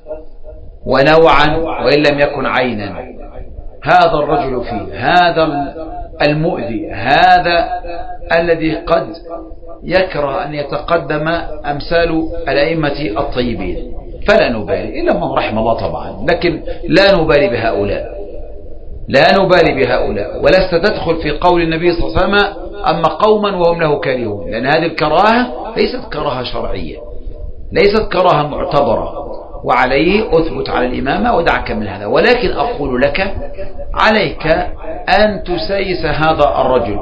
ونوعا وإن لم يكن عينا. هذا الرجل فيه، هذا المؤذي، هذا الذي قد يكره أن يتقدم أمثال الأئمة الطيبين، فلا نبالي إلا من رحم الله طبعا، لكن لا نبالي بهؤلاء، لا نبالي بهؤلاء. ولست تدخل في قول النبي صلى الله عليه وسلم: أما قوما وهم له كارهون، لأن هذه الكراهة ليست كراهة شرعية، ليست كراهة معتبرة، وعليه أثبت على الإمامة ودعك من هذا. ولكن أقول لك عليك أن تسيس هذا الرجل،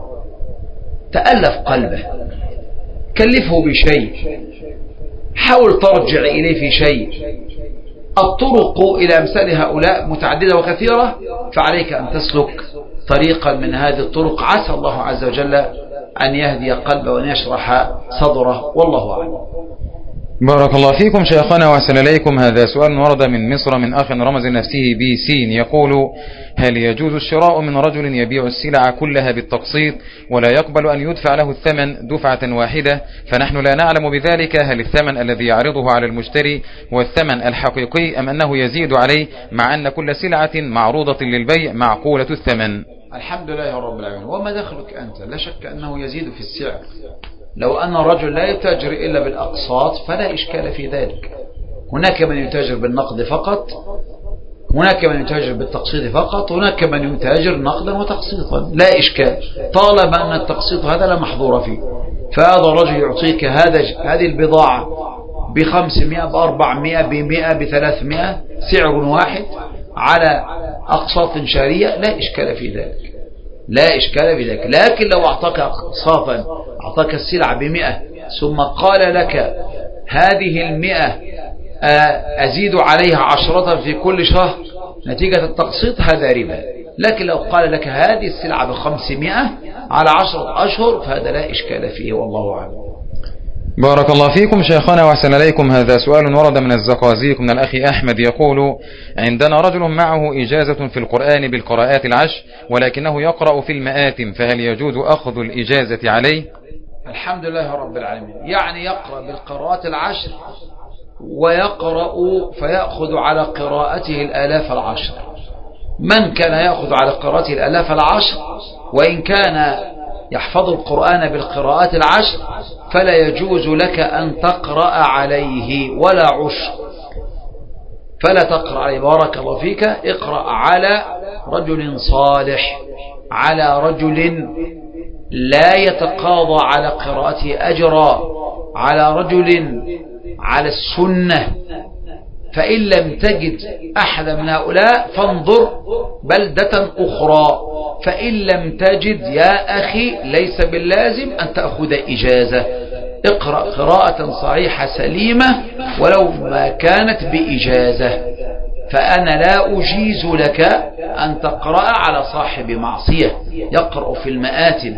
تألف قلبه، كلفه بشيء، حاول ترجع إليه في شيء. الطرق إلى أمثال هؤلاء متعددة وكثيرة، فعليك أن تسلك طريقا من هذه الطرق، عسى الله عز وجل أن يهدي قلبه وأن يشرح صدره، والله أعلم. بارك الله فيكم شيخنا وأحسن إليكم. هذا سؤال ورد من مصر من أخ رمز نفسه بسين يقول: هل يجوز الشراء من رجل يبيع السلع كلها بالتقسيط ولا يقبل أن يدفع له الثمن دفعة واحدة، فنحن لا نعلم بذلك، هل الثمن الذي يعرضه على المشتري هو الثمن الحقيقي أم أنه يزيد عليه، مع أن كل سلعة معروضة للبيع معقولة الثمن؟ الحمد لله رب العالمين. وما دخلك أنت؟ لا شك أنه يزيد في السعر. لو أن الرجل لا يتاجر إلا بالأقساط فلا إشكال في ذلك. هناك من يتاجر بالنقد فقط، هناك من يتاجر بالتقسيط فقط، هناك من يتاجر نقدا وتقسيطا، لا إشكال، طالما أن التقسيط هذا لا محظور فيه. فهذا الرجل يعطيك هذه البضاعة ب500 ب400 ب100 ب300 سعر واحد على أقساط شهرية، لا إشكال في ذلك، لا إشكال في ذلك. لكن لو أعطاك أقساطا، أعطاك السلعة ب100 ثم قال لك هذه 100 أزيد عليها 10 في كل شهر نتيجة التقسيط، هذا ربا. لكن لو قال لك هذه السلعة ب500 على 10 أشهر فهذا لا إشكال فيه، والله أعلم. بارك الله فيكم شيخنا وأحسن إليكم. هذا سؤال ورد من الزقازيق من الأخ أحمد يقول: عندنا رجل معه إجازة في القرآن بالقراءات العشر ولكنه يقرأ في المآتم، فهل يجوز أخذ الإجازة عليه؟ الحمد لله رب العالمين. يعني يقرأ بالقراءات العشر ويقرأ فيأخذ على قراءته الآلاف العشر. من كان يأخذ على قراءته الآلاف العشر وإن كان يحفظ القرآن بالقراءات العشر فلا يجوز لك أن تقرأ عليه ولا عشر، فلا تقرأ عليه. بارك الله فيك. اقرأ على رجل صالح، على رجل لا يتقاضى على قراءته أجرا، على رجل على السنة. فإن لم تجد أحد من هؤلاء فانظر بلدة أخرى. فإن لم تجد يا أخي ليس باللازم أن تأخذ إجازة، اقرأ قراءة صحيحة سليمة ولو ما كانت بإجازة. فأنا لا أجيز لك أن تقرأ على صاحب معصية يقرأ في المآتم،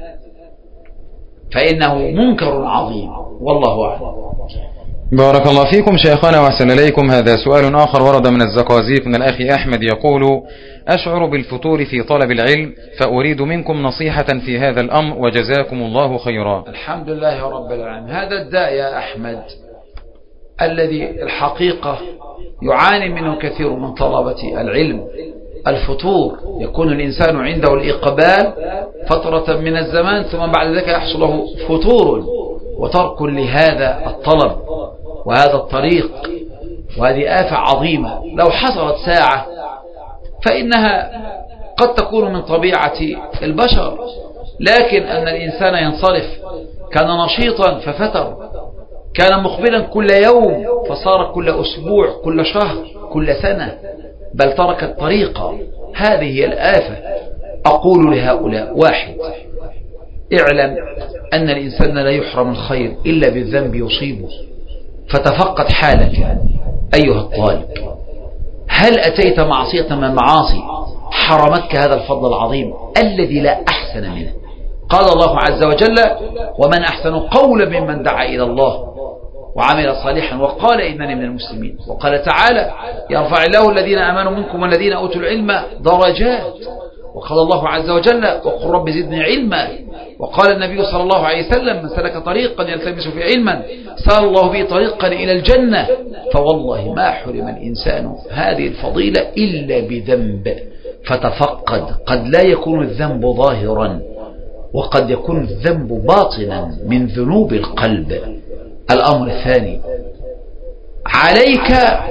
فإنه منكر عظيم، والله أعلم. بارك الله فيكم شيخنا وأحسن إليكم. هذا سؤال آخر ورد من الزقازيق من الأخ أحمد يقول: أشعر بالفتور في طلب العلم فأريد منكم نصيحة في هذا الأمر وجزاكم الله خيرا. الحمد لله رب العالمين. هذا الداء يا أحمد الذي الحقيقة يعاني منه كثير من طلبة العلم، الفتور. يكون الإنسان عنده الإقبال فترة من الزمان ثم بعد ذلك يحصل له فتور وترك لهذا الطلب وهذا الطريق، وهذه آفة عظيمة. لو حصلت ساعة فإنها قد تكون من طبيعة البشر، لكن أن الإنسان ينصرف، كان نشيطا ففتر، كان مقبلا كل يوم فصار كل أسبوع كل شهر كل سنة، بل ترك الطريقة. هذه هي الآفة. أقول لهؤلاء: واحد، اعلم أن الإنسان لا يحرم الخير إلا بالذنب يصيبه، فتفقد حالك أيها الطالب. هل أتيت معصية من المعاصي حرمتك هذا الفضل العظيم الذي لا أحسن منه؟ قال الله عز وجل: ومن أحسن قولا ممن دعا إلى الله وعمل صالحا وقال إنني من المسلمين. وقال تعالى: يرفع الله الذين آمنوا منكم والذين أوتوا العلم درجات. وقال الله عز وجل: وقل رب زدني علما. وقال النبي صلى الله عليه وسلم: من سلك طريقا يلتمس في علما سهل الله به طريقا إلى الجنة. فوالله ما حرم الإنسان هذه الفضيلة إلا بذنب. فتفقد، قد لا يكون الذنب ظاهرا وقد يكون الذنب باطنا من ذنوب القلب. الأمر الثاني، عليك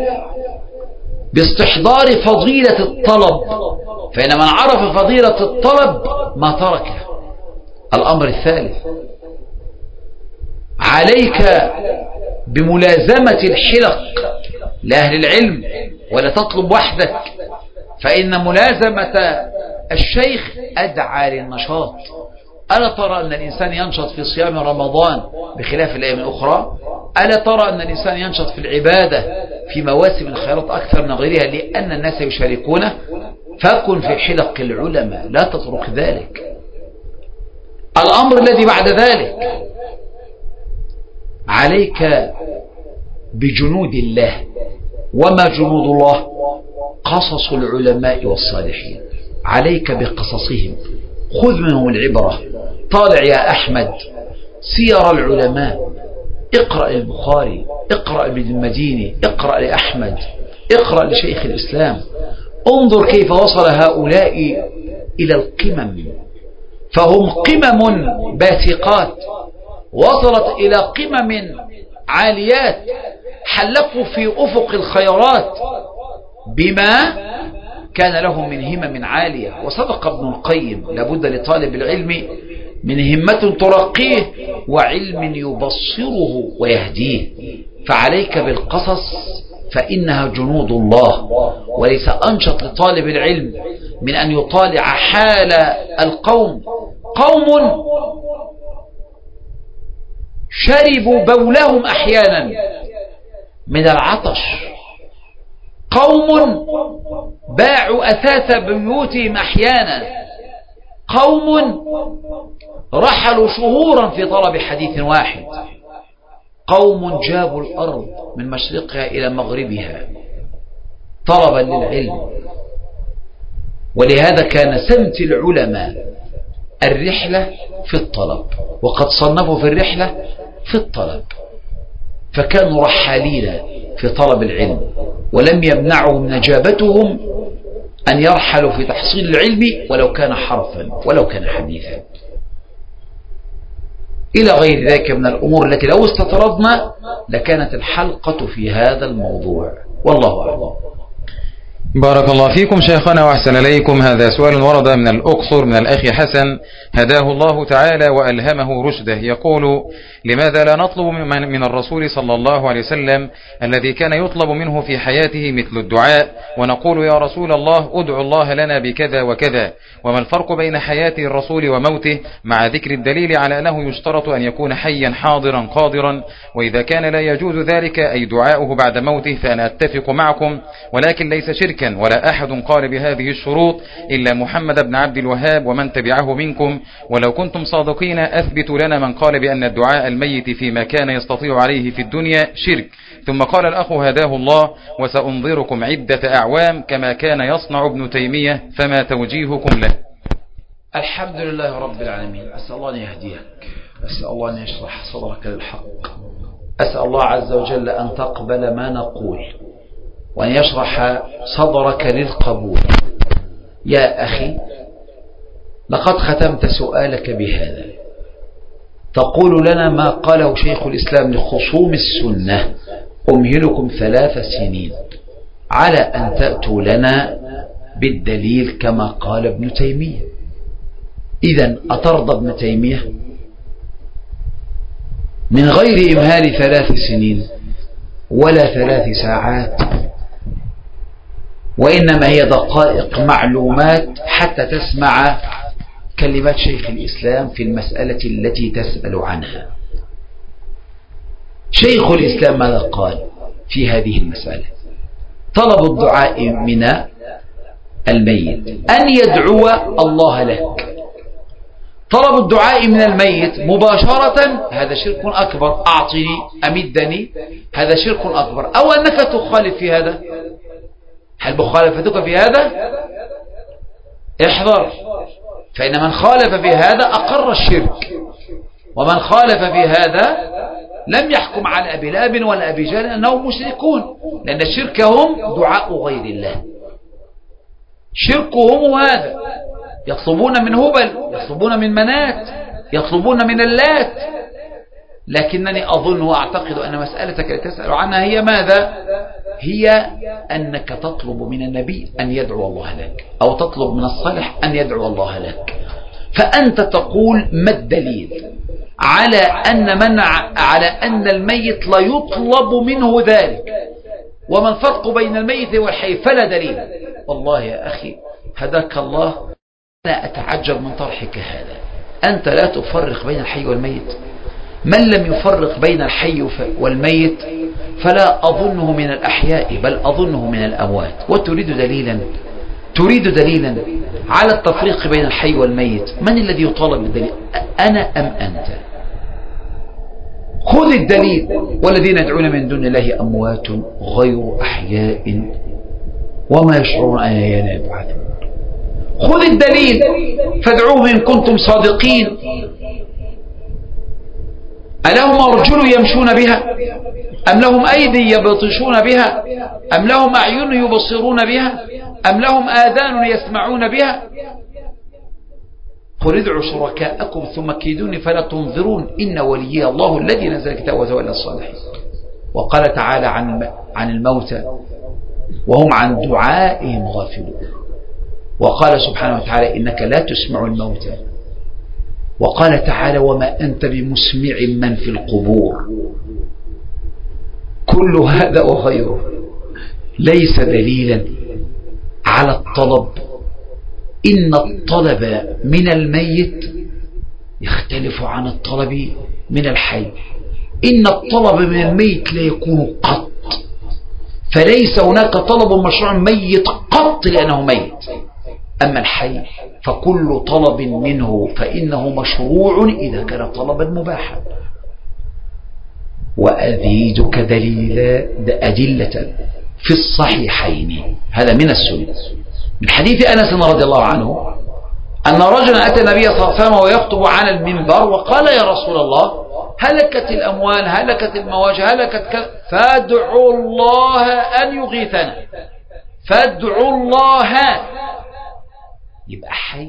باستحضار فضيلة الطلب، فإن من عرف فضيلة الطلب ما تركه. الأمر الثالث، عليك بملازمة الحلق لأهل العلم، ولا تطلب وحدك، فإن ملازمة الشيخ أدعى للنشاط. ألا ترى أن الإنسان ينشط في صيام رمضان بخلاف الأيام الأخرى؟ ألا ترى أن الإنسان ينشط في العبادة في مواسم الخيرات أكثر من غيرها لأن الناس يشاركونه؟ فكن في حلق العلماء، لا تترك ذلك. الأمر الذي بعد ذلك، عليك بجنود الله. وما جنود الله؟ قصص العلماء والصالحين. عليك بقصصهم، خذ منهم العبرة. طالع يا أحمد سير العلماء، اقرأ البخاري، اقرأ ابن المديني، اقرأ لأحمد، اقرأ لشيخ الإسلام. انظر كيف وصل هؤلاء إلى القمم، فهم قمم باثقات وصلت إلى قمم عاليات، حلقوا في أفق الخيرات بما كان لهم من همم عالية. وصدق ابن القيم: لابد لطالب العلم من همة ترقيه وعلم يبصره ويهديه. فعليك بالقصص فإنها جنود الله. وليس أنشط لطالب العلم من أن يطالع حال القوم، قوم شربوا بولهم أحيانا من العطش، قوم باعوا أثاث بيوتهم أحيانا، قوم رحلوا شهورا في طلب حديث واحد، قوم جابوا الأرض من مشرقها إلى مغربها طلبا للعلم. ولهذا كان سمت العلماء الرحلة في الطلب، وقد صنفوا في الرحلة في الطلب، فكانوا رحالين في طلب العلم، ولم يمنعهم نجابتهم أن يرحلوا في تحصيل العلم ولو كان حرفا ولو كان حديثا، إلى غير ذلك من الأمور التي لو استطردنا لكانت الحلقة في هذا الموضوع. والله أعلم. بارك الله فيكم شيخنا وأحسن إليكم. هذا سؤال ورد من الأقصر من الأخ حسن هداه الله تعالى وألهمه رشده، يقول: لماذا لا نطلب من الرسول صلى الله عليه وسلم الذي كان يطلب منه في حياته مثل الدعاء، ونقول: يا رسول الله ادعو الله لنا بكذا وكذا؟ وما الفرق بين حياة الرسول وموته مع ذكر الدليل على أنه يشترط أن يكون حيا حاضرا قادرا؟ وإذا كان لا يجوز ذلك أي دعاؤه بعد موته فأنا أتفق معكم، ولكن ليس شركا، ولا أحد قال بهذه الشروط إلا محمد بن عبد الوهاب ومن تبعه منكم. ولو كنتم صادقين أثبتوا لنا من قال بأن الدعاء الميت فيما كان يستطيع عليه في الدنيا شرك. ثم قال الأخ هداه الله: وسأنظركم عدة أعوام كما كان يصنع ابن تيمية، فما توجيهكم له؟ الحمد لله رب العالمين. أسأل الله أن يهديك، أسأل الله أن يشرح صدرك للحق، أسأل الله عز وجل أن تقبل ما نقول وأن يشرح صدرك للقبول. يا أخي، لقد ختمت سؤالك بهذا، تقول لنا ما قاله شيخ الإسلام لخصوم السنة: أمهلكم 3 سنين على أن تأتوا لنا بالدليل كما قال ابن تيمية. إذن أترضى ابن تيمية من غير إمهال 3 سنين ولا 3 ساعات، وإنما هي دقائق معلومات حتى تسمع كلمات شيخ الإسلام في المسألة التي تسأل عنها. شيخ الإسلام ماذا قال في هذه المسألة؟ طلب الدعاء من الميت أن يدعو الله لك. طلب الدعاء من الميت مباشرة هذا شرك أكبر، أعطني أمدني، هذا شرك أكبر. أو أنك تخالف في هذا. هل مخالفتك في هذا؟ احذر، فإن من خالف في هذا أقر الشرك، ومن خالف في هذا لم يحكم على أبي لهب ولا أبي جهل أنهم مشركون، لأن شركهم دعاء غير الله. شركهم هذا، يطلبون من هبل، يطلبون من منات، يطلبون من اللات. لكنني أظن وأعتقد أن مسألتك التي تسأل عنها هي ماذا؟ هي أنك تطلب من النبي أن يدعو الله لك، أو تطلب من الصالح أن يدعو الله لك. فأنت تقول ما الدليل على أن الميت لا يطلب منه ذلك؟ وما الفرق بين الميت والحي؟ فلا دليل. والله يا أخي هداك الله، أنا أتعجب من طرحك هذا. أنت لا تفرق بين الحي والميت. من لم يفرق بين الحي والميت فلا أظنه من الأحياء، بل أظنه من الأموات. تريد دليلا على التفريق بين الحي والميت. من الذي يطالب بالدليل، أنا أم أنت؟ خذ الدليل. والذين يدعون من دون الله أموات غير أحياء وما يشعرون أيان يبعثون. خذ الدليل فادعوه إن كنتم صادقين. ألهم أرجل يمشون بها، أم لهم أيدي يبطشون بها، أم لهم أعين يبصرون بها، أم لهم آذان يسمعون بها؟ قل ادعوا شركاءكم ثم كيدوني فلا تنظرون إن وليي الله الذي نزل الكتاب وتولى الصالحين. وقال تعالى عن الموتى وهم عن دعائهم غافلون. وقال سبحانه وتعالى إنك لا تسمع الموتى. وقال تعالى وما أنت بمسمع من في القبور. كل هذا وغيره ليس دليلا على الطلب. إن الطلب من الميت يختلف عن الطلب من الحي. إن الطلب من الميت لا يكون قط، فليس هناك طلب مشروع ميت قط لأنه ميت. أما الحي فكل طلب منه فإنه مشروع إذا كان طلبا مباحا. وأزيدك أدلة في الصحيحين، هذا من السنة، من حديث أنس رضي الله عنه أن رجلا أتى النبي صلى الله عليه وسلم ويخطب على المنبر وقال يا رسول الله هلكت الأموال، هلكت المواج، هلكت فادعوا الله أن يغيثنا. فادعوا الله. يبقى حي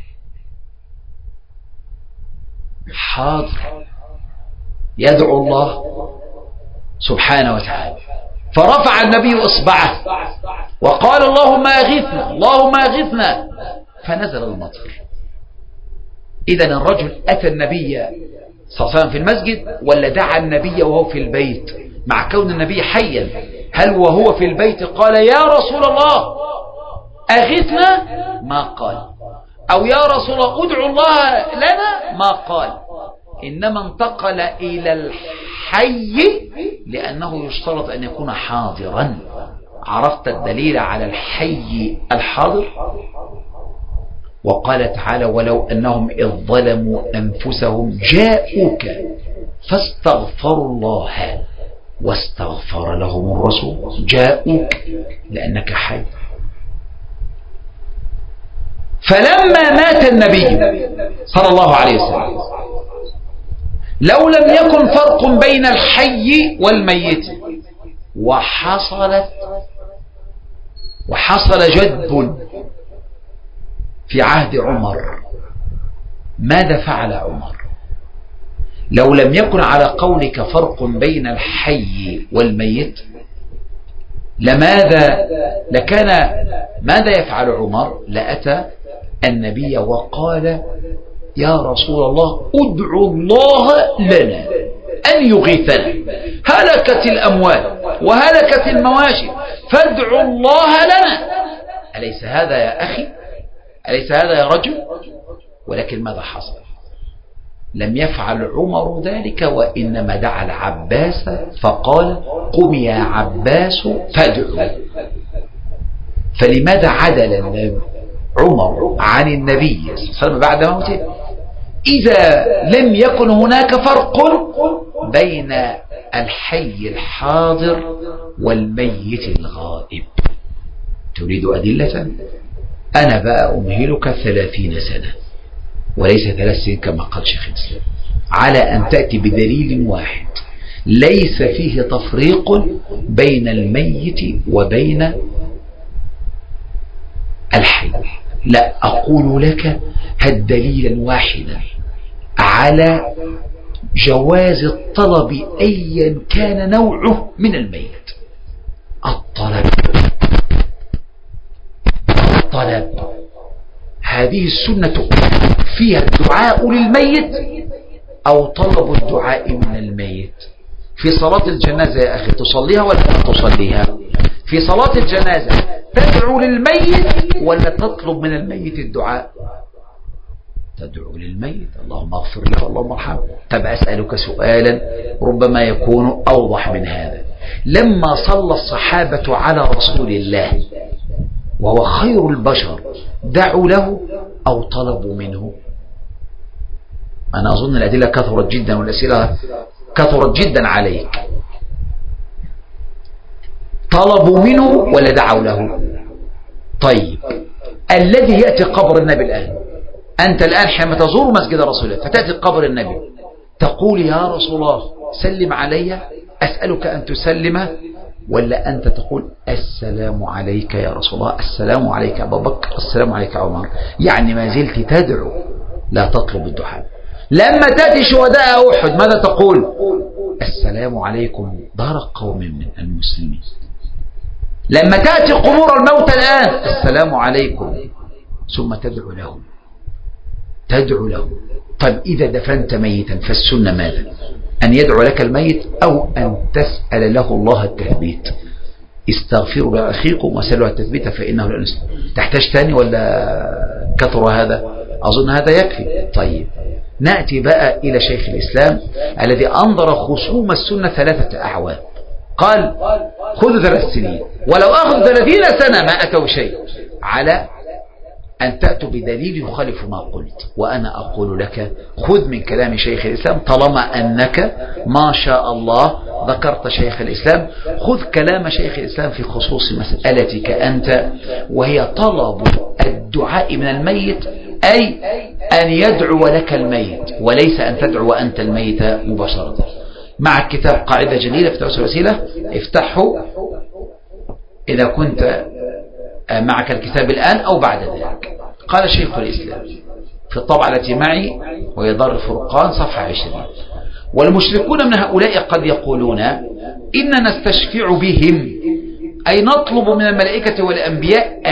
حاضر يدعو الله سبحانه وتعالى. فرفع النبي إصبعه وقال اللهم أغثنا، اللهم أغثنا، فنزل المطر. إذن الرجل أتى النبي صلى الله عليه وسلم في المسجد ولا دعا النبي وهو في البيت؟ مع كون النبي حيا، هل وهو في البيت قال يا رسول الله أغثنا؟ ما قال. أو يا رسول الله ادعو الله لنا؟ ما قال. إنما انتقل إلى الحي لأنه يشترط أن يكون حاضرا. عرفت الدليل على الحي الحاضر؟ وقال تعالى ولو أنهم إذ ظلموا أنفسهم جاءوك فاستغفروا الله واستغفر لهم الرسول. جاءوك لأنك حي. فلما مات النبي صلى الله عليه وسلم لو لم يكن فرق بين الحي والميت وحصل جدب في عهد عمر، ماذا فعل عمر؟ لو لم يكن على قولك فرق بين الحي والميت لكان ماذا يفعل عمر؟ لأتى النبي وقال يا رسول الله ادعو الله لنا أن يغيثنا، هلكت الأموال وهلكت المواشي فادعوا الله لنا. أليس هذا يا أخي؟ أليس هذا يا رجل؟ ولكن ماذا حصل؟ لم يفعل عمر ذلك، وإنما دعا العباس فقال قم يا عباس فادعو. فلماذا عدل عمر عن النبي صلى الله عليه وسلم بعد موته إذا لم يكن هناك فرق بين الحي الحاضر والميت الغائب؟ تريد أدلة؟ أنا بقى أمهلك 30 سنة وليس 3 سنين كما قال شيخ الإسلام، على أن تأتي بدليل واحد ليس فيه تفريق بين الميت وبين الحي. لا، أقول لك هل دليلا واحدا على جواز الطلب أيا كان نوعه من الميت. الطلب هذه السنة فيها الدعاء للميت أو طلب الدعاء من الميت. في صلاة الجنازة يا أخي تصليها ولا لا تصليها؟ في صلاة الجنازة تدعو للميت ولا تطلب من الميت الدعاء؟ تدعو للميت، اللهم اغفر له اللهم ارحمه. طب أسألك سؤالا ربما يكون أوضح من هذا. لما صلى الصحابة على رسول الله وهو خير البشر دعوا له أو طلبوا منه؟ أنا أظن الأدلة كثرت جدا والأسئلة كثرت جدا عليك. طلبوا منه ولا دعوا له؟ طيب الذي يأتي قبر النبي الآن، أنت الآن حينما تزور مسجد رسول الله فتأتي قبر النبي تقول يا رسول الله سلم علي، أسألك أن تسلم، ولا أنت تقول السلام عليك يا رسول الله، السلام عليك يا أبا بكر، السلام عليك يا عمر؟ يعني ما زلت تدعو لا تطلب الدعاء. لما تأتي شهداء أحد ماذا تقول؟ السلام عليكم دار قوم من المسلمين. لما تأتي قبور الموتى الآن السلام عليكم، ثم تدعو له. طيب إذا دفنت ميتا فالسنة ماذا؟ أن يدعو لك الميت أو أن تسأل له الله التثبيت. استغفروا لأخيكم وسألوا التثبيت فإنه لا يسلم. تحتاج تاني ولا كثر هذا؟ أظن هذا يكفي. طيب نأتي بقى إلى شيخ الإسلام الذي أنظر خصوم السنة 3 أعوام. قال خذوا 3 سنين، ولو أخذ 30 سنة ما أتوا شيء، على أن تأتوا بدليل يخالف ما قلت. وأنا أقول لك خذ من كلام شيخ الإسلام، طالما أنك ما شاء الله ذكرت شيخ الإسلام، خذ كلام شيخ الإسلام في خصوص مسألتك أنت، وهي طلب الدعاء من الميت، أي أن يدعو لك الميت وليس أن تدعو أنت الميت مباشرة. مع الكتاب قاعدة جليلة في توسل الوسيلة، افتحه إذا كنت معك الكتاب الآن أو بعد ذلك. قال شيخ الإسلام في الطبعة التي معي وهي دار الفرقان صفحة 20: والمشركون من هؤلاء قد يقولون إننا نستشفع بهم، أي نطلب من الملائكة والأنبياء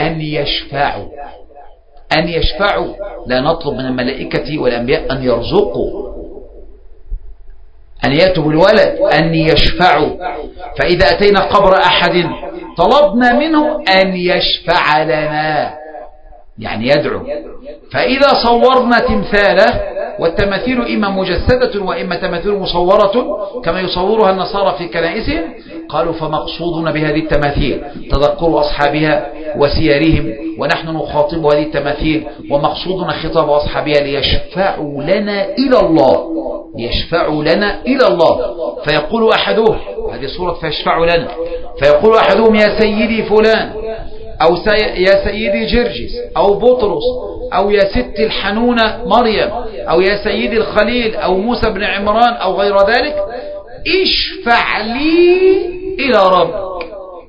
أن يشفعوا، لا نطلب من الملائكة والأنبياء أن يرزقوا، أن يأتوا بالولد، أن يشفعوا. فإذا أتينا قبر أحد طلبنا منه أن يشفع لنا، يعني يدعو. فإذا صورنا تمثاله، والتماثيل إما مجسدة وإما تماثيل مصورة كما يصورها النصارى في كنائسهم، قالوا فمقصودنا بهذه التماثيل تذكر أصحابها وسيرهم، ونحن نخاطب هذه التماثيل ومقصودنا خطاب أصحابها ليشفعوا لنا إلى الله. فيقول أحدهم، هذه صورة فيشفعوا لنا، فيقول أحدهم يا سيدي فلان، أو يا سيدي جرجس، أو بطرس، أو يا ست الحنونة مريم، أو يا سيدي الخليل، أو موسى بن عمران، أو غير ذلك، اشفع لي إلى ربك.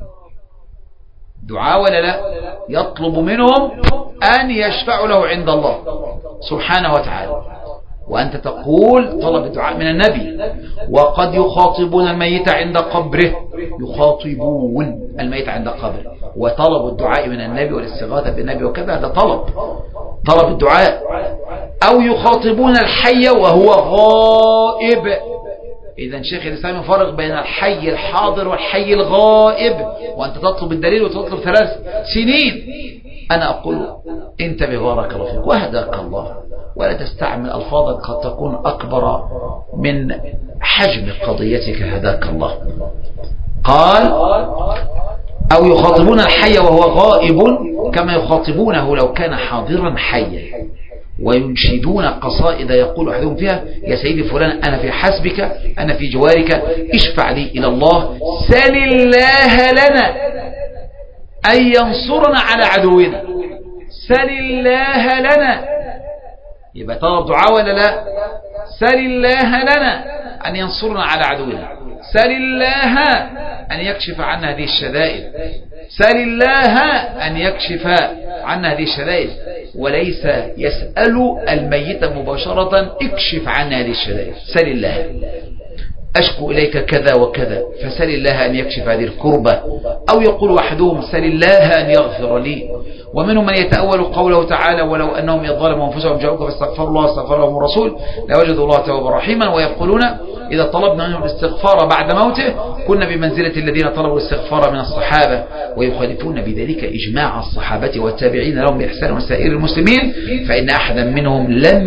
دعاء ولا لا؟ يطلب منهم أن يشفعوا له عند الله سبحانه وتعالى. وأنت تقول طلب الدعاء من النبي، وقد يخاطبون الميت عند قبره، وطلب الدعاء من النبي والاستغاثة بالنبي وكذا، هذا طلب الدعاء. أو يخاطبون الحي وهو غائب. إذن شيخ الإسلام يفرق بين الحي الحاضر والحي الغائب، وأنت تطلب الدليل وتطلب 3 سنين. أنا أقول انتبه بارك الله فيك وهداك الله، ولا تستعمل ألفاظا قد تكون أكبر من حجم قضيتك هداك الله. قال أو يخاطبون الحي وهو غائب كما يخاطبونه لو كان حاضرا حيا، وينشدون قصائد يقول أحدهم فيها يا سيدي فلان أنا في حسبك، أنا في جوارك، اشفع لي إلى الله، سل الله لنا أن ينصرنا على عدونا. سل الله لنا، يبقى طلب دعاء ولا لا؟ سل الله لنا أن ينصرنا على عدونا، سل الله أن يكشف عنا هذه الشدائد، سل الله أن يكشف عنا هذه الشدائد، وليس يسأل الميت مباشرة اكشف عنا هذه الشدائد. سل الله أشكو إليك كذا وكذا فسل الله أن يكشف هذه الكربة، أو يقول أحدهم سل الله أن يغفر لي. ومنهم من يتأول قوله تعالى ولو أنهم يظلموا أنفسهم جاءوك فاستغفروا الله واستغفر لهم الرسول لوجدوا الله توابا رحيما. ويقولون إذا طلبنا منهم الاستغفار بعد موته كنا بمنزلة الذين طلبوا الاستغفار من الصحابة، ويخالفون بذلك إجماع الصحابة والتابعين لهم بإحسان وسائر المسلمين، فإن أحدا منهم لم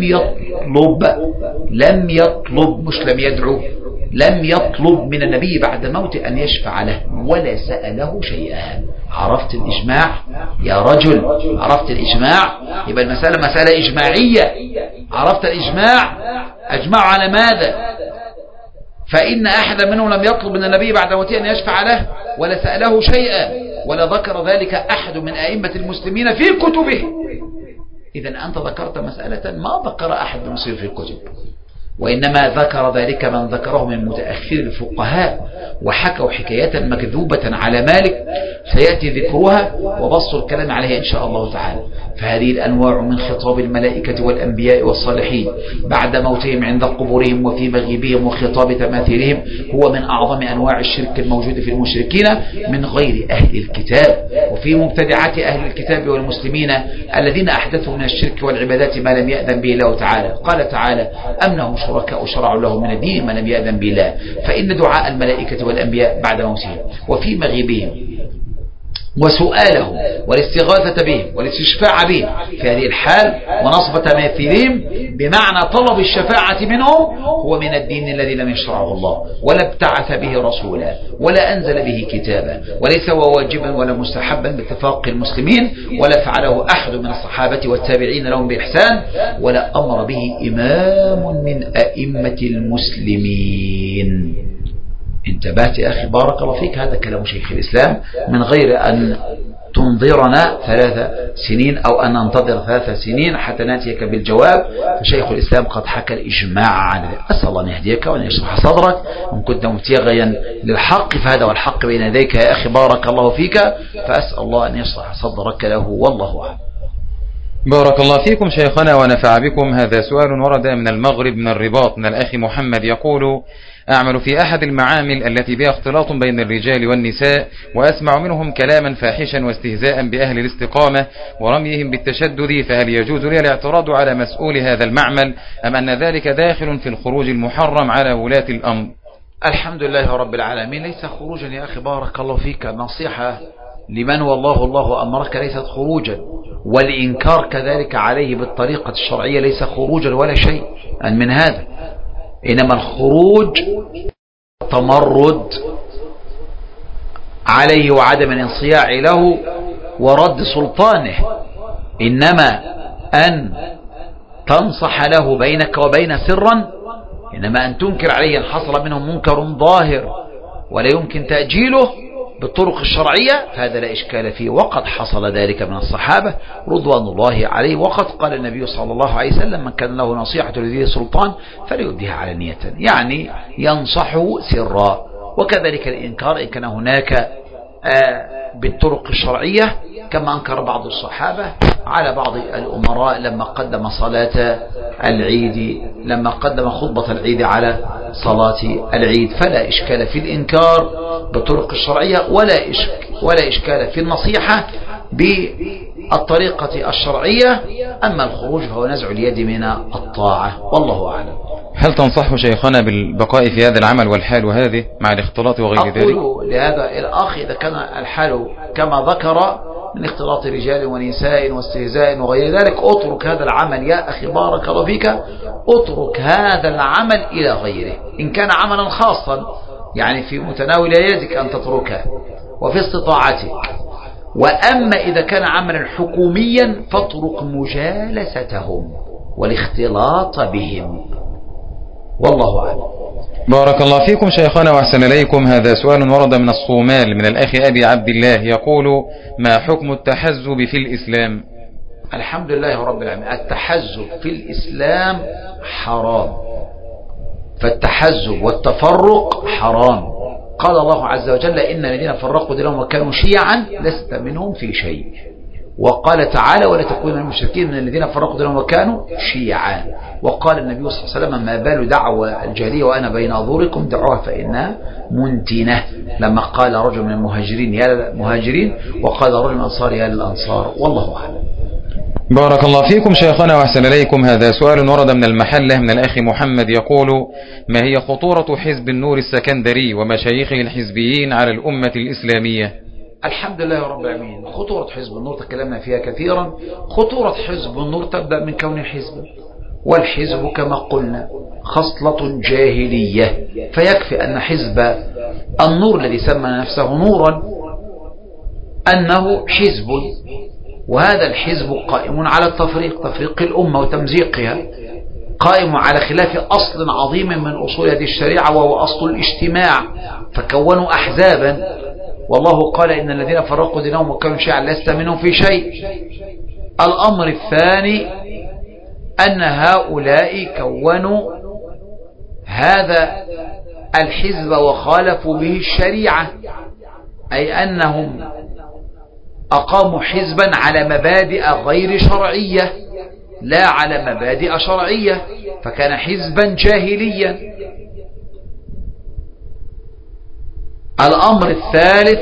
يطلب مش لم يدعو، لم يطلب من النبي بعد موته أن يشفع له ولا سأله شيئا. عرفت الإجماع يا رجل؟ عرفت الإجماع؟ يبقى المسألة مسألة إجماعية. عرفت الإجماع؟ أجمع على ماذا؟ فإن أحد منهم لم يطلب من النبي بعد موته أن يشفع له ولا سأله شيئا، ولا ذكر ذلك أحد من أئمة المسلمين في كتبه. إذن أنت ذكرت مسألة ما ذكر أحد من المسلمين في الكتب، وإنما ذكر ذلك من ذكره من متأخر الفقهاء، وحكوا حكاية مكذوبة على مالك سيأتي ذكرها وبسط الكلام عليها إن شاء الله تعالى. فهذه الأنواع من خطاب الملائكة والأنبياء والصالحين بعد موتهم عند قبورهم وفي مغيبهم وخطاب تماثيلهم هو من أعظم أنواع الشرك الموجود في المشركين من غير أهل الكتاب، وفي مبتدعات أهل الكتاب والمسلمين الذين أحدثوا من الشرك والعبادات ما لم يأذن به الله تعالى. قال تعالى أم لهم شركاء شرعوا له من الدين ما لم يأذن به الله. فإن دعاء الملائكة والأنبياء بعد موتهم وفي مغيبهم وسؤالهم والاستغاثة بهم والاستشفاع بهم في هذه الحال ونصب تماثيلهم بمعنى طلب الشفاعة منهم هو من الدين الذي لم يشرعه الله ولا ابتعث به رسولا ولا أنزل به كتابا، وليس هو واجبا ولا مستحبا باتفاق المسلمين، ولا فعله أحد من الصحابة والتابعين لهم بإحسان، ولا أمر به إمام من أئمة المسلمين. انتبهت يا أخي بارك الله فيك؟ هذا كلام شيخ الإسلام من غير أن تنظرنا 3 سنين أو أن ننتظر 3 سنين حتى نأتيك بالجواب، فشيخ الإسلام قد حكى الإجماع عن ذلك. أسأل الله أن يهديك وأن يشرح صدرك، وإن كنت مبتغيا للحق فهذا والحق بين يديك يا أخي بارك الله فيك، فأسأل الله أن يشرح صدرك له والله أعلم. بارك الله فيكم شيخنا ونفع بكم. هذا سؤال ورد من المغرب من الرباط من الأخ محمد يقول أعمل في أحد المعامل التي بها اختلاط بين الرجال والنساء، وأسمع منهم كلاما فاحشا واستهزاء بأهل الاستقامة ورميهم بالتشدد، فهل يجوز لي الاعتراض على مسؤول هذا المعمل أم أن ذلك داخل في الخروج المحرم على ولاة الأمر؟ الحمد لله رب العالمين. ليس خروجا يا أخي بارك الله فيك، نصيحة لمن والله أمرك ليست خروجا، والإنكار كذلك عليه بالطريقة الشرعية ليس خروجا ولا شيء من هذا، إنما الخروج تمرد عليه وعدم الانصياع له ورد سلطانه، إنما أن تنصح له بينك وبين سرا، إنما أن تنكر عليه أن حصل منه منكر ظاهر ولا يمكن تأجيله بالطرق الشرعية، فهذا لا إشكال فيه، وقد حصل ذلك من الصحابة رضوان الله عليه، وقد قال النبي صلى الله عليه وسلم من كان له نصيحة لذي سلطان فليؤديها علانية، يعني ينصحه سرا. وكذلك الإنكار إن كان هناك بالطرق الشرعية، كما أنكر بعض الصحابة على بعض الأمراء لما قدم صلاة العيد، لما قدم خطبة العيد على صلاة العيد، فلا إشكال في الإنكار بالطرق الشرعية ولا إشكال في النصيحة بالطريقة الشرعية. أما الخروج فهو نزع اليد من الطاعة والله أعلم. هل تنصح شيخنا بالبقاء في هذا العمل والحال هذه مع الاختلاط وغير ذلك؟ أقول لهذا الأخ إذا كان الحال كما ذكر من اختلاط رجال ونساء واستهزاء وغير ذلك، اترك هذا العمل يا أخي بارك الله فيك، اترك هذا العمل إلى غيره. إن كان عملا خاصا يعني في متناول يدك أن تتركه وفي استطاعتك، وأما إذا كان عملا حكوميا فاترك مجالستهم والاختلاط بهم، والله أعلم. بارك الله فيكم شيخنا وأحسن إليكم. هذا سؤال ورد من الصومال من الأخ أبي عبد الله، يقول: ما حكم التحزب في الإسلام؟ الحمد لله رب العالمين. التحزب في الإسلام حرام، فالتحزب والتفرق حرام. قال الله عز وجل: إن الذين فرقوا دينهم وكانوا شيعا لست منهم في شيء. وقال تعالى: ولا تكونوا من المشركين من الذين فرقوا دينهم وكانوا شيعا. وقال النبي صلى الله عليه وسلم: ما بال دعوة الجاهلية وأنا بين أظهركم دعوها فإنها منتنة. لما قال رجل من المهاجرين يا للمهاجرين، وقال رجل من الأنصار يا للأنصار، والله أعلم. بارك الله فيكم شيخنا وأحسن إليكم. هذا سؤال ورد من المحلة من الأخ محمد، يقول: ما هي خطورة حزب النور السكندري ومشايخه الحزبيين على الأمة الإسلامية؟ الحمد لله رب العالمين. خطورة حزب النور تكلمنا فيها كثيرا. خطورة حزب النور تبدأ من كونه حزبا، والحزب كما قلنا خصلة جاهلية، فيكفي أن حزب النور الذي سمى نفسه نورا أنه حزب، وهذا الحزب قائم على تفريق الأمة وتمزيقها، قائم على خلاف أصل عظيم من أصول هذه الشريعة وهو أصل الاجتماع، فكونوا أحزابا. والله قال: إن الذين فرقوا دينهم وكانوا شيعا لست منهم في شيء. الأمر الثاني أن هؤلاء كونوا هذا الحزب وخالفوا به الشريعة، أي أنهم أقاموا حزبا على مبادئ غير شرعية لا على مبادئ شرعية، فكان حزبا جاهليا. الأمر الثالث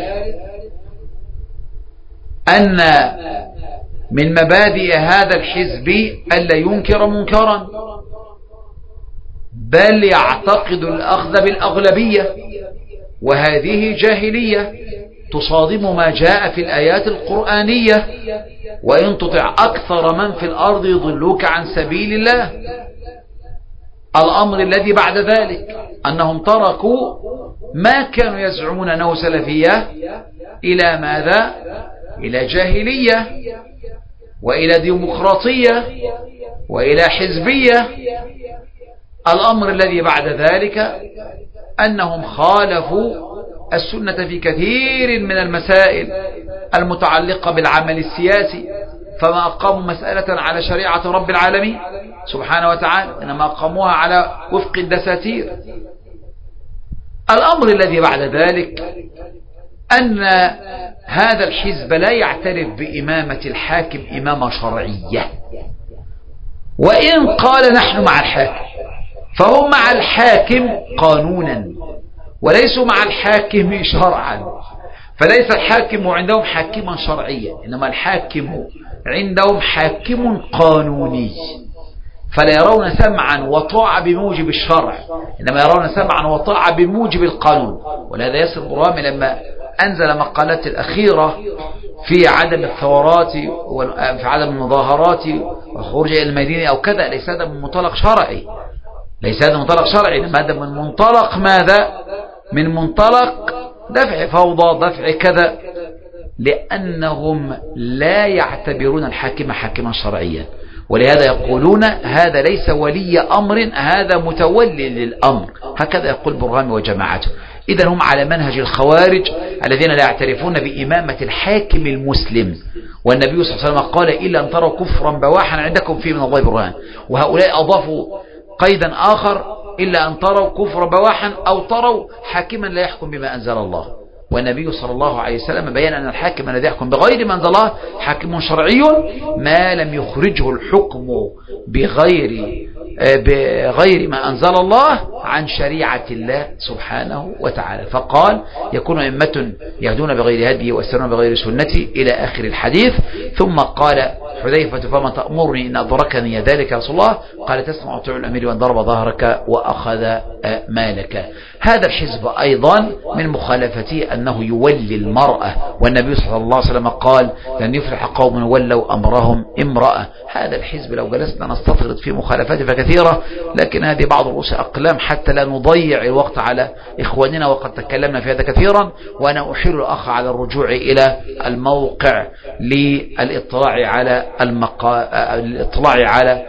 أن من مبادئ هذا الحزب ألا ينكر منكرا، بل يعتقد الأخذ بالأغلبية، وهذه جاهلية تصادم ما جاء في الآيات القرآنية: وإن تطع أكثر من في الأرض يضلوك عن سبيل الله. الأمر الذي بعد ذلك أنهم تركوا ما كانوا يزعمون أنه سلفية إلى ماذا؟ إلى جاهلية وإلى ديمقراطية وإلى حزبية. الأمر الذي بعد ذلك أنهم خالفوا السنة في كثير من المسائل المتعلقة بالعمل السياسي، فما أقاموا مسألة على شريعة رب العالمين سبحانه وتعالى، إنما أقاموها على وفق الدساتير. الأمر الذي بعد ذلك أن هذا الحزب لا يعترف بإمامة الحاكم إمامة شرعية، وإن قال نحن مع الحاكم فهم مع الحاكم قانونا وليسوا مع الحاكم شرعا، فليس الحاكم عندهم حاكما شرعيا، إنما الحاكم عندهم حاكم قانوني، فلا يرون سمعا وطاعة بموجب الشرع، إنما يرون سمعا وطاعة بموجب القانون. ولهذا ياسر برامي لما أنزل مقالات الأخيرة في عدم الثورات وفي عدم المظاهرات وخروج إلى المدينة أو كذا، ليس هذا من منطلق شرعي، ليس هذا منطلق شرعي، إنما هذا من منطلق ماذا؟ من منطلق دفع فوضى، دفع كذا، لأنهم لا يعتبرون الحاكم حاكما شرعيا، ولهذا يقولون هذا ليس ولي أمر، هذا متولي للأمر، هكذا يقول برهامي وجماعته. إذن هم على منهج الخوارج الذين لا يعترفون بإمامة الحاكم المسلم، والنبي صلى الله عليه وسلم قال: إلا أن تروا كفرا بواحا عندكم فيه من الله برهان. وهؤلاء أضافوا قيدا آخر: إلا أن تروا كفر بواحا أو تروا حاكما لا يحكم بما أنزل الله. والنبي صلى الله عليه وسلم بيان أن الحاكم الذي يحكم بغير ما أنزل الله حاكم شرعي ما لم يخرجه الحكم بغير ما أنزل الله عن شريعة الله سبحانه وتعالى. فقال: يكون أئمة يهدون بغير هدي ويستنون بغير سنتي إلى آخر الحديث. ثم قال: حذيفة فما تأمرني إن أدركني ذلك يا رسول الله؟ قال تسمع وتطيع الأمير وأن ضرب ظهرك وأخذ مالك. هذا الحزب أيضا من مخالفته أنه يولي المرأة، والنبي صلى الله عليه وسلم قال لن يفلح قوم ولوا أمرهم امرأة. هذا الحزب لو جلسنا نستطرد في مخالفاته فكثيرة، لكن هذه بعض رؤوس أقلام حتى لا نضيع الوقت على إخواننا، وقد تكلمنا في هذا كثيرا. وأنا أحيل الأخ على الرجوع إلى الموقع للاطلاع على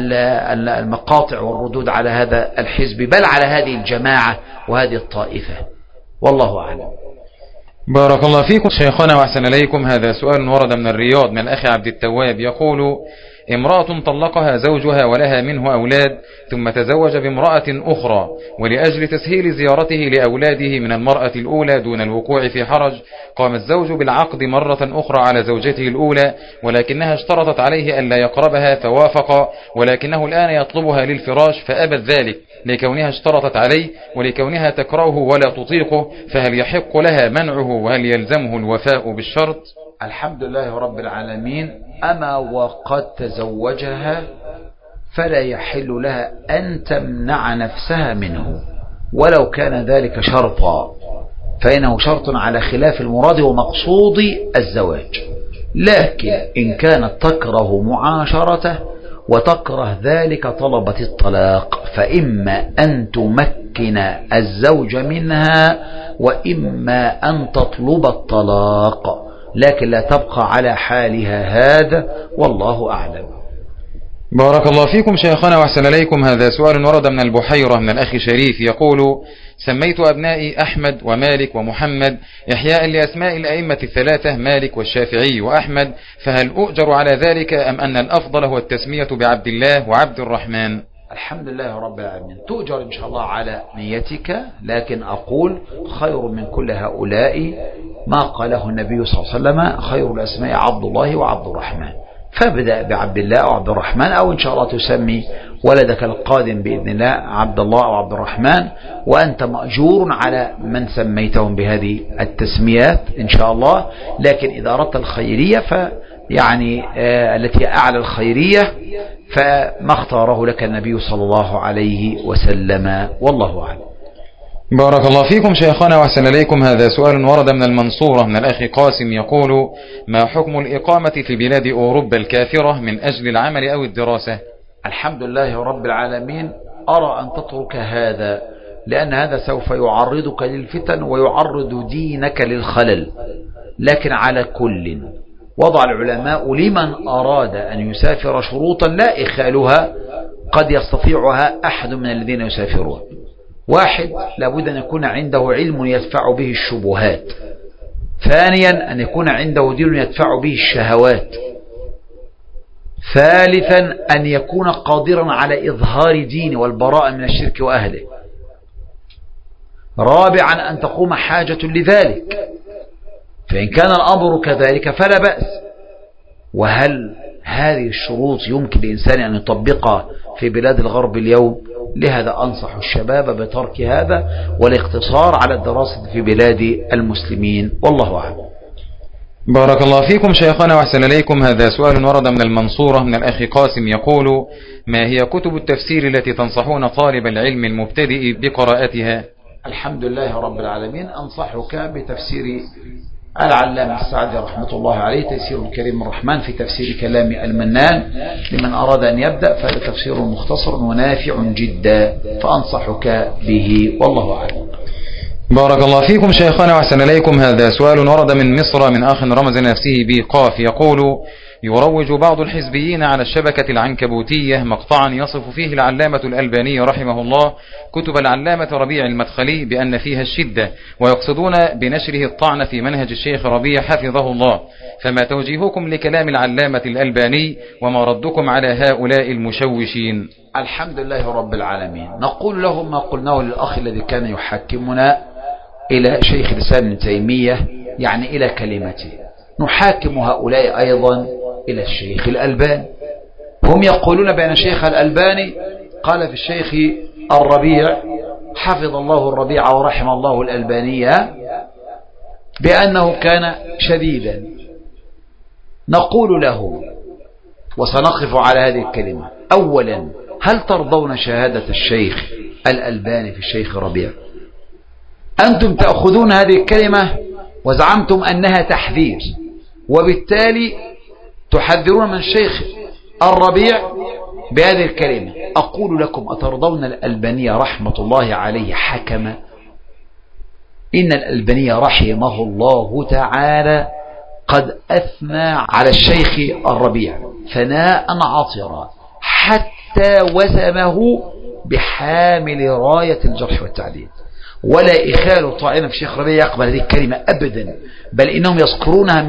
المقاطع والردود على هذا الحزب، بل على هذه الجماعة وهذه الطائفة، والله أعلم. بارك الله فيكم شيخنا وأحسن إليكم. هذا سؤال ورد من الرياض من الأخ عبد التواب، يقول: امرأة طلقها زوجها ولها منه أولاد، ثم تزوج بامرأة أخرى، ولأجل تسهيل زيارته لأولاده من المرأة الأولى دون الوقوع في حرج، قام الزوج بالعقد مرة أخرى على زوجته الأولى، ولكنها اشترطت عليه ألا يقربها فوافق، ولكنه الآن يطلبها للفراش فأبت ذلك لكونها اشترطت عليه ولكونها تكرهه ولا تطيقه، فهل يحق لها منعه وهل يلزمه الوفاء بالشرط؟ الحمد لله رب العالمين. أما وقد تزوجها فلا يحل لها أن تمنع نفسها منه ولو كان ذلك شرطا، فإنه شرط على خلاف المراد ومقصود الزواج. لكن إن كانت تكره معاشرته وتكره ذلك طلبت الطلاق، فإما أن تمكن الزوج منها وإما أن تطلب الطلاق، لكن لا تبقى على حالها. هذا والله أعلم. بارك الله فيكم شيخنا وأحسن إليكم. هذا سؤال ورد من البحيرة من الأخ شريف، يقول: سميت أبنائي أحمد ومالك ومحمد إحياء لأسماء الأئمة الثلاثة مالك والشافعي وأحمد، فهل أؤجر على ذلك أم أن الأفضل هو التسمية بعبد الله وعبد الرحمن؟ الحمد لله رب العالمين. تؤجر إن شاء الله على نيتك، لكن أقول خير من كل هؤلاء ما قاله النبي صلى الله عليه وسلم: خير الأسماء عبد الله وعبد الرحمن. فابدأ بعبد الله أو عبد الرحمن، أو إن شاء الله تسمي ولدك القادم بإذن الله عبد الله أو عبد الرحمن، وأنت مأجور على من سميتهم بهذه التسميات إن شاء الله. لكن إذا أردت الخيرية يعني التي أعلى الخيرية فما اختاره لك النبي صلى الله عليه وسلم، والله أعلم. بارك الله فيكم شيخنا وأحسن إليكم. هذا سؤال ورد من المنصورة من الأخ قاسم، يقول: ما حكم الإقامة في بلاد أوروبا الكافرة من أجل العمل أو الدراسة؟ الحمد لله رب العالمين. أرى أن تترك هذا، لأن هذا سوف يعرضك للفتن ويعرض دينك للخلل. لكن على كل وضع العلماء لمن أراد أن يسافر شروطا لا إخالها قد يستطيعها أحد من الذين يسافرون. واحد، لابد أن يكون عنده علم يدفع به الشبهات. ثانيا، أن يكون عنده دين يدفع به الشهوات. ثالثا، أن يكون قادرا على إظهار دين والبراءة من الشرك وأهله. رابعا، أن تقوم حاجة لذلك، فإن كان الأمر كذلك فلا بأس. وهل هذه الشروط يمكن لإنسان أن يطبقها في بلاد الغرب اليوم؟ لهذا أنصح الشباب بترك هذا والاقتصار على الدراسة في بلاد المسلمين، والله أعلم. بارك الله فيكم شيخنا وأحسن إليكم. هذا سؤال ورد من المنصورة من الأخ قاسم، يقول: ما هي كتب التفسير التي تنصحون طالب العلم المبتدئ بقراءتها؟ الحمد لله رب العالمين. أنصحك بتفسير العلامة السعدي رحمة الله عليه، تيسير الكريم الرحمن في تفسير كلام المنان، لمن أراد أن يبدأ، فهذا تفسير مختصر ونافع جدا، فأنصحك به، والله أعلم. بارك الله فيكم شيخنا وأحسن إليكم. هذا سؤال ورد من مصر من أخ رمز نفسه بقاف، يقول: يروج بعض الحزبيين على الشبكة العنكبوتية مقطعا يصف فيه العلامة الألباني رحمه الله كتب العلامة ربيع المدخلي بأن فيها الشدة، ويقصدون بنشره الطعن في منهج الشيخ ربيع حفظه الله، فما توجيهكم لكلام العلامة الألباني وما ردكم على هؤلاء المشوشين؟ الحمد لله رب العالمين. نقول لهم ما قلناه للأخ الذي كان يحكمنا إلى شيخ الإسلام ابن تيمية، يعني إلى كلمته. نحاكم هؤلاء أيضا إلى الشيخ الألباني. هم يقولون بأن الشيخ الألباني قال في الشيخ الربيع حفظ الله الربيع ورحم الله الألبانية بأنه كان شديدا. نقول له: وسنقف على هذه الكلمة. أولا، هل ترضون شهادة الشيخ الألباني في الشيخ ربيع؟ أنتم تأخذون هذه الكلمة وزعمتم أنها تحذير، وبالتالي تحذرون من الشيخ الربيع بهذه الكلمة. أقول لكم: أترضون الألباني رحمة الله عليه حكما؟ إن الألباني رحمه الله تعالى قد أثنى على الشيخ الربيع ثناء عطرا حتى وسمه بحامل راية الجرح والتعديل، ولا إخال طاعنا في الشيخ ربيع يقبل هذه الكلمة أبدا، بل إنهم يذكرونها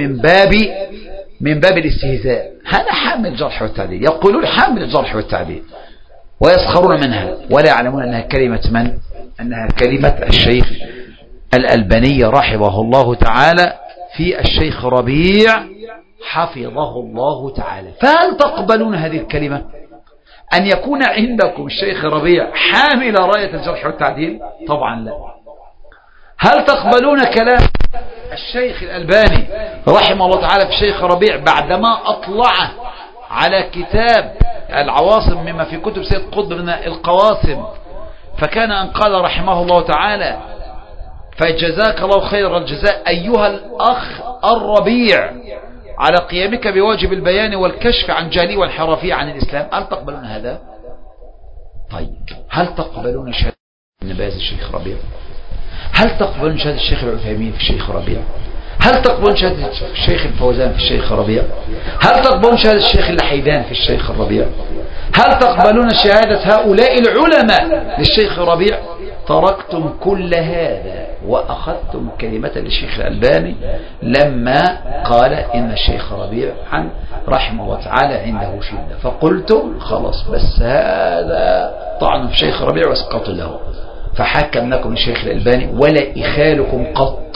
من باب الاستهزاء. هذا حامل الجرح والتعديل، يقولون حامل الجرح والتعديل ويسخرون منها، ولا يعلمون أنها كلمة من؟ أنها كلمة الشيخ الألباني رحمه الله تعالى في الشيخ ربيع حفظه الله تعالى. فهل تقبلون هذه الكلمة؟ أن يكون عندكم الشيخ ربيع حامل راية الجرح والتعديل؟ طبعا لا. هل تقبلون كلام الشيخ الألباني رحمه الله تعالى في الشيخ ربيع بعدما أطلع على كتاب العواصم مما في كتب سيد قطب من القواسم، فكان أن قال رحمه الله تعالى: فجزاك الله خير الجزاء أيها الأخ الربيع على قيامك بواجب البيان والكشف عن جهلي والحرفية عن الإسلام. هل تقبلون هذا؟ طيب، هل تقبلون شهادة ابن باز الشيخ ربيع؟ هل تقبلون شهادة الشيخ العثيمين في الشيخ ربيع؟ هل تقبلون شهادة الشيخ الفوزان في الشيخ ربيع؟ هل تقبلون شهادة الشيخ اللحيدان في الشيخ ربيع؟ هل تقبلون شهادة هؤلاء العلماء للشيخ ربيع؟ تركتم كل هذا وأخذتم كلمة للشيخ الألباني لما قال إن الشيخ ربيع رحمه الله تعالى عنده شدة، فقلتم خلاص بس هذا طعن في الشيخ ربيع واسقط له، فحكمناكم الشيخ الألباني ولا إخالكم قط.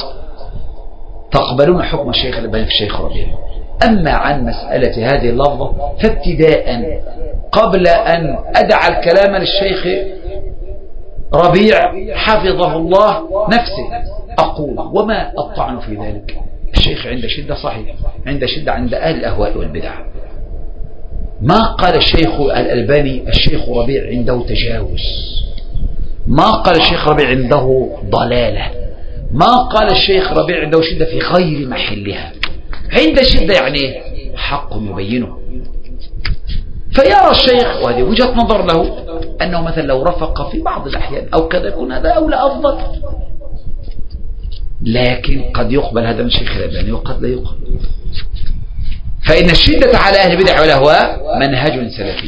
تقبلون حكم الشيخ الألباني في الشيخ ربيع. أما عن مسألة هذه اللفظة فابتداء قبل أن أدع الكلام للشيخ ربيع حفظه الله نفسه أقول: وما الطعن في ذلك؟ الشيخ عند شدة صحيح، عند شدة عند أهل الأهواء والبدع. ما قال الشيخ الألباني الشيخ ربيع عنده تجاوز، ما قال الشيخ ربيع عنده ضلالة، ما قال الشيخ ربيع عنده شدة في غير محلها. عند شدة يعني حق يبينه. فيرى الشيخ، وهذه وجهة نظر له، أنه مثلا لو رفق في بعض الأحيان أو كذا يكون هذا أولى أفضل، لكن قد يقبل هذا من الشيخ الألباني وقد لا يقبل. فإن الشدة على أهل البدع والأهواء منهج سلفي،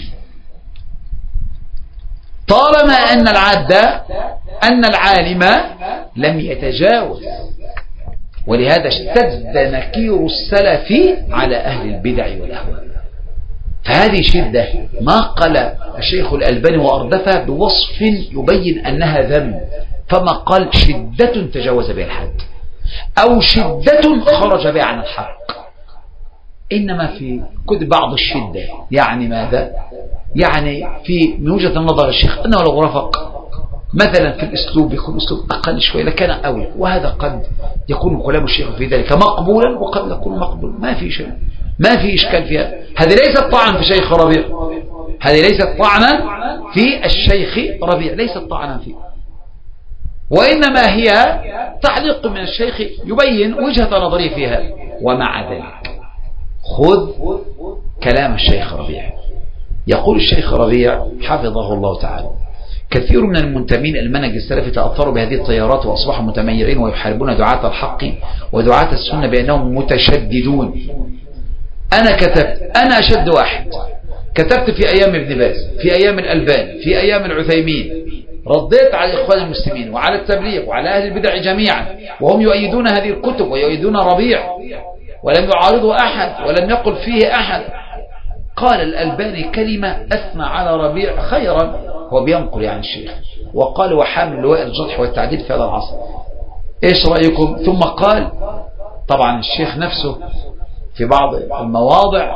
طالما أن العادة أن العالم لم يتجاوز، ولهذا اشتد نكير السلف على أهل البدع والأهواء. فهذه شدة ما قال الشيخ الألباني وأردفها بوصف يبين أنها ذم، فما قال شدة تجاوز بها الحد أو شدة خرج بها عن الحق، إنما في كتب بعض الشدة. يعني ماذا؟ يعني من وجهة النظر الشيخ أنه لو رفق مثلا في الأسلوب يكون أسلوب أقل شوي لكان أولى، وهذا قد يكون كلام الشيخ في ذلك مقبولا وقد يكون مقبول، ما في شيء، ما في إشكال فيها. هذه ليست طعنا في الشيخ ربيع، هذه ليست طعنا في الشيخ ربيع، ليست طعنا فيه، وإنما هي تعليق من الشيخ يبين وجهة نظري فيها. ومع ذلك خذ كلام الشيخ ربيع. يقول الشيخ ربيع حفظه الله تعالى: كثير من المنتمين المنهج السلفي تأثروا بهذه التيارات وأصبحوا متميرين ويحاربون دعاة الحق ودعاة السنة بأنهم متشددون. أنا كتبت، أنا أشد واحد، كتبت في أيام ابن باز، في أيام الألباني، في أيام العثيمين، رديت على الإخوان المسلمين وعلى التبليغ وعلى أهل البدع جميعا، وهم يؤيدون هذه الكتب ويؤيدون ربيع ولم يعارضوا أحد ولم يقل فيه أحد. قال الألباني كلمة أثنى على ربيع خيرا، هو بينقل يعني الشيخ، وقال: وحامل لواء الجرح والتعديل في هذا العصر، إيش رأيكم؟ ثم قال، طبعا الشيخ نفسه في بعض المواضع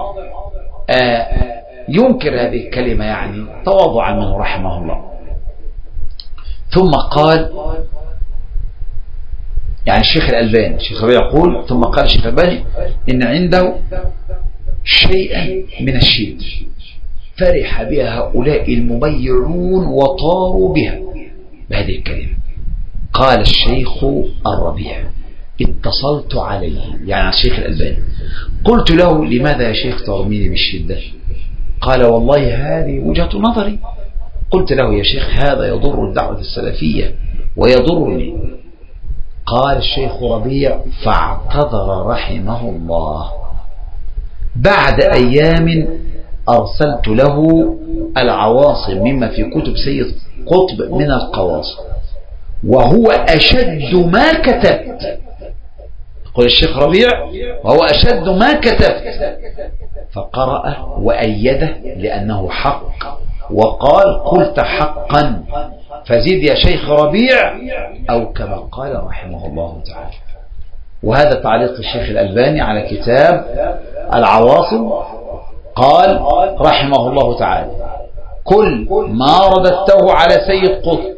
ينكر هذه الكلمة يعني تواضعا منه رحمه الله. ثم قال يعني الشيخ الألباني، الشيخ ربيع يقول: ثم قال الشيخ الألباني إن عنده شيئا من الشدة، فرح بها هؤلاء المبيعون وطاروا بها بهذه الكلمة. قال الشيخ الربيع اتصلت عليه، يعني على الشيخ الألباني، قلت له لماذا يا شيخ ترميني بالشدة؟ قال والله هذه وجهة نظري. قلت له يا شيخ هذا يضر الدعوة السلفية ويضرني. قال الشيخ ربيع فاعتذر رحمه الله. بعد أيام أرسلت له العواصم مما في كتب سيد قطب من القواصم، وهو أشد ما كتبت. يقول الشيخ ربيع وهو أشد ما كتبت، فقرأ وأيده لأنه حق، وقال قلت حقا فزيد يا شيخ ربيع، أو كما قال رحمه الله تعالى. وهذا تعليق الشيخ الألباني على كتاب العواصم. قال رحمه الله تعالى كل ما رددته على سيد قطب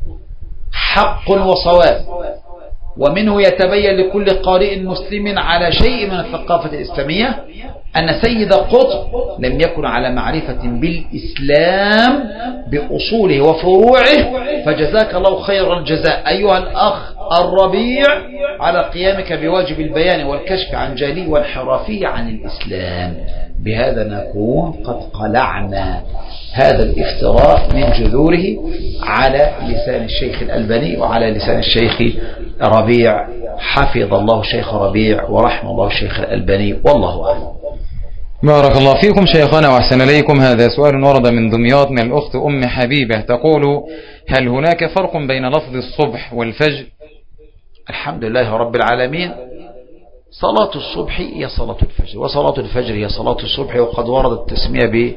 حق وصواب، ومنه يتبين لكل قارئ مسلم على شيء من الثقافة الإسلامية أن سيد قطب لم يكن على معرفة بالإسلام بأصوله وفروعه، فجزاك الله خير الجزاء أيها الأخ الربيع على قيامك بواجب البيان والكشف عن جهله وانحرافه عن الإسلام. بهذا نكون قد قلعنا هذا الافتراء من جذوره على لسان الشيخ الألباني وعلى لسان الشيخ ربيع، حفظ الله الشيخ ربيع ورحم الله الشيخ الألباني، والله أعلم. بارك الله فيكم شيخنا وأحسن إليكم. هذا سؤال ورد من دمياط من الأخت أم حبيبة، تقول هل هناك فرق بين لفظ الصبح والفجر؟ الحمد لله رب العالمين. صلاة الصبح هي صلاة الفجر، وصلاة الفجر هي صلاة الصبح، وقد وردت التسمية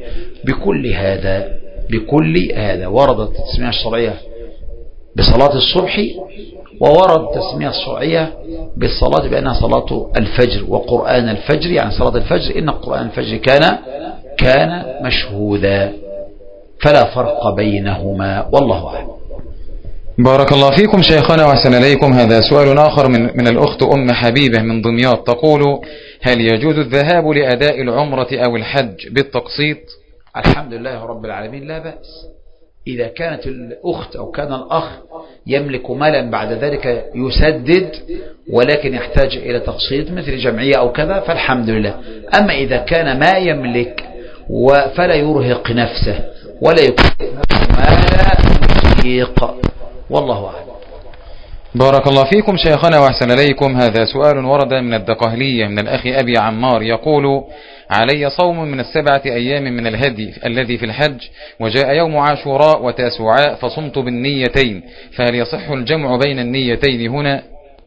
بكل هذا وردت التسمية الشرعية بصلاة الصبح، وورد التسمية الشرعية بالصلاة بأنها صلاة الفجر وقرآن الفجر، يعني صلاة الفجر إن قرآن الفجر كان مشهودا، فلا فرق بينهما، والله أعلم. بارك الله فيكم شيخنا وأحسن إليكم. هذا سؤال آخر من الأخت أم حبيبة من دمياط، تقول هل يجوز الذهاب لأداء العمرة أو الحج بالتقسيط؟ الحمد لله رب العالمين، لا بأس. إذا كانت الأخت أو كان الأخ يملك مالا بعد ذلك يسدد ولكن يحتاج إلى تقسيط مثل جمعية أو كذا فالحمد لله. أما إذا كان ما يملك فلا يرهق نفسه ولا يكون ما لا يطيق، والله أعلم. بارك الله فيكم شيخنا وأحسن إليكم. هذا سؤال ورد من الدقهلية من الأخ أبي عمار، يقول علي صوم من 7 أيام من الهدي الذي في الحج، وجاء يوم عاشوراء وتاسوعاء فصمت بالنيتين، فهل يصح الجمع بين النيتين هنا؟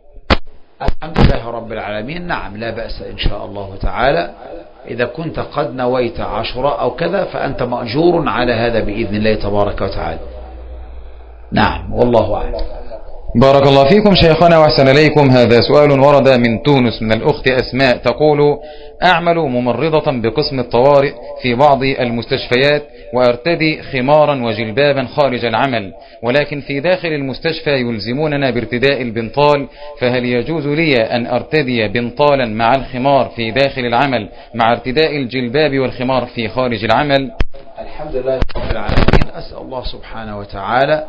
الحمد لله رب العالمين، نعم لا بأس إن شاء الله تعالى. إذا كنت قد نويت عاشوراء أو كذا فأنت مأجور على هذا بإذن الله تبارك وتعالى، نعم والله أعلم. بارك الله فيكم شيخنا وأحسن إليكم. هذا سؤال ورد من تونس من الأخت أسماء، تقول أعمل ممرضة بقسم الطوارئ في بعض المستشفيات، وأرتدي خمارا وجلبابا خارج العمل، ولكن في داخل المستشفى يلزموننا بارتداء البنطال، فهل يجوز لي أن أرتدي بنطالا مع الخمار في داخل العمل مع ارتداء الجلباب والخمار في خارج العمل؟ الحمد لله رب العالمين. أسأل الله سبحانه وتعالى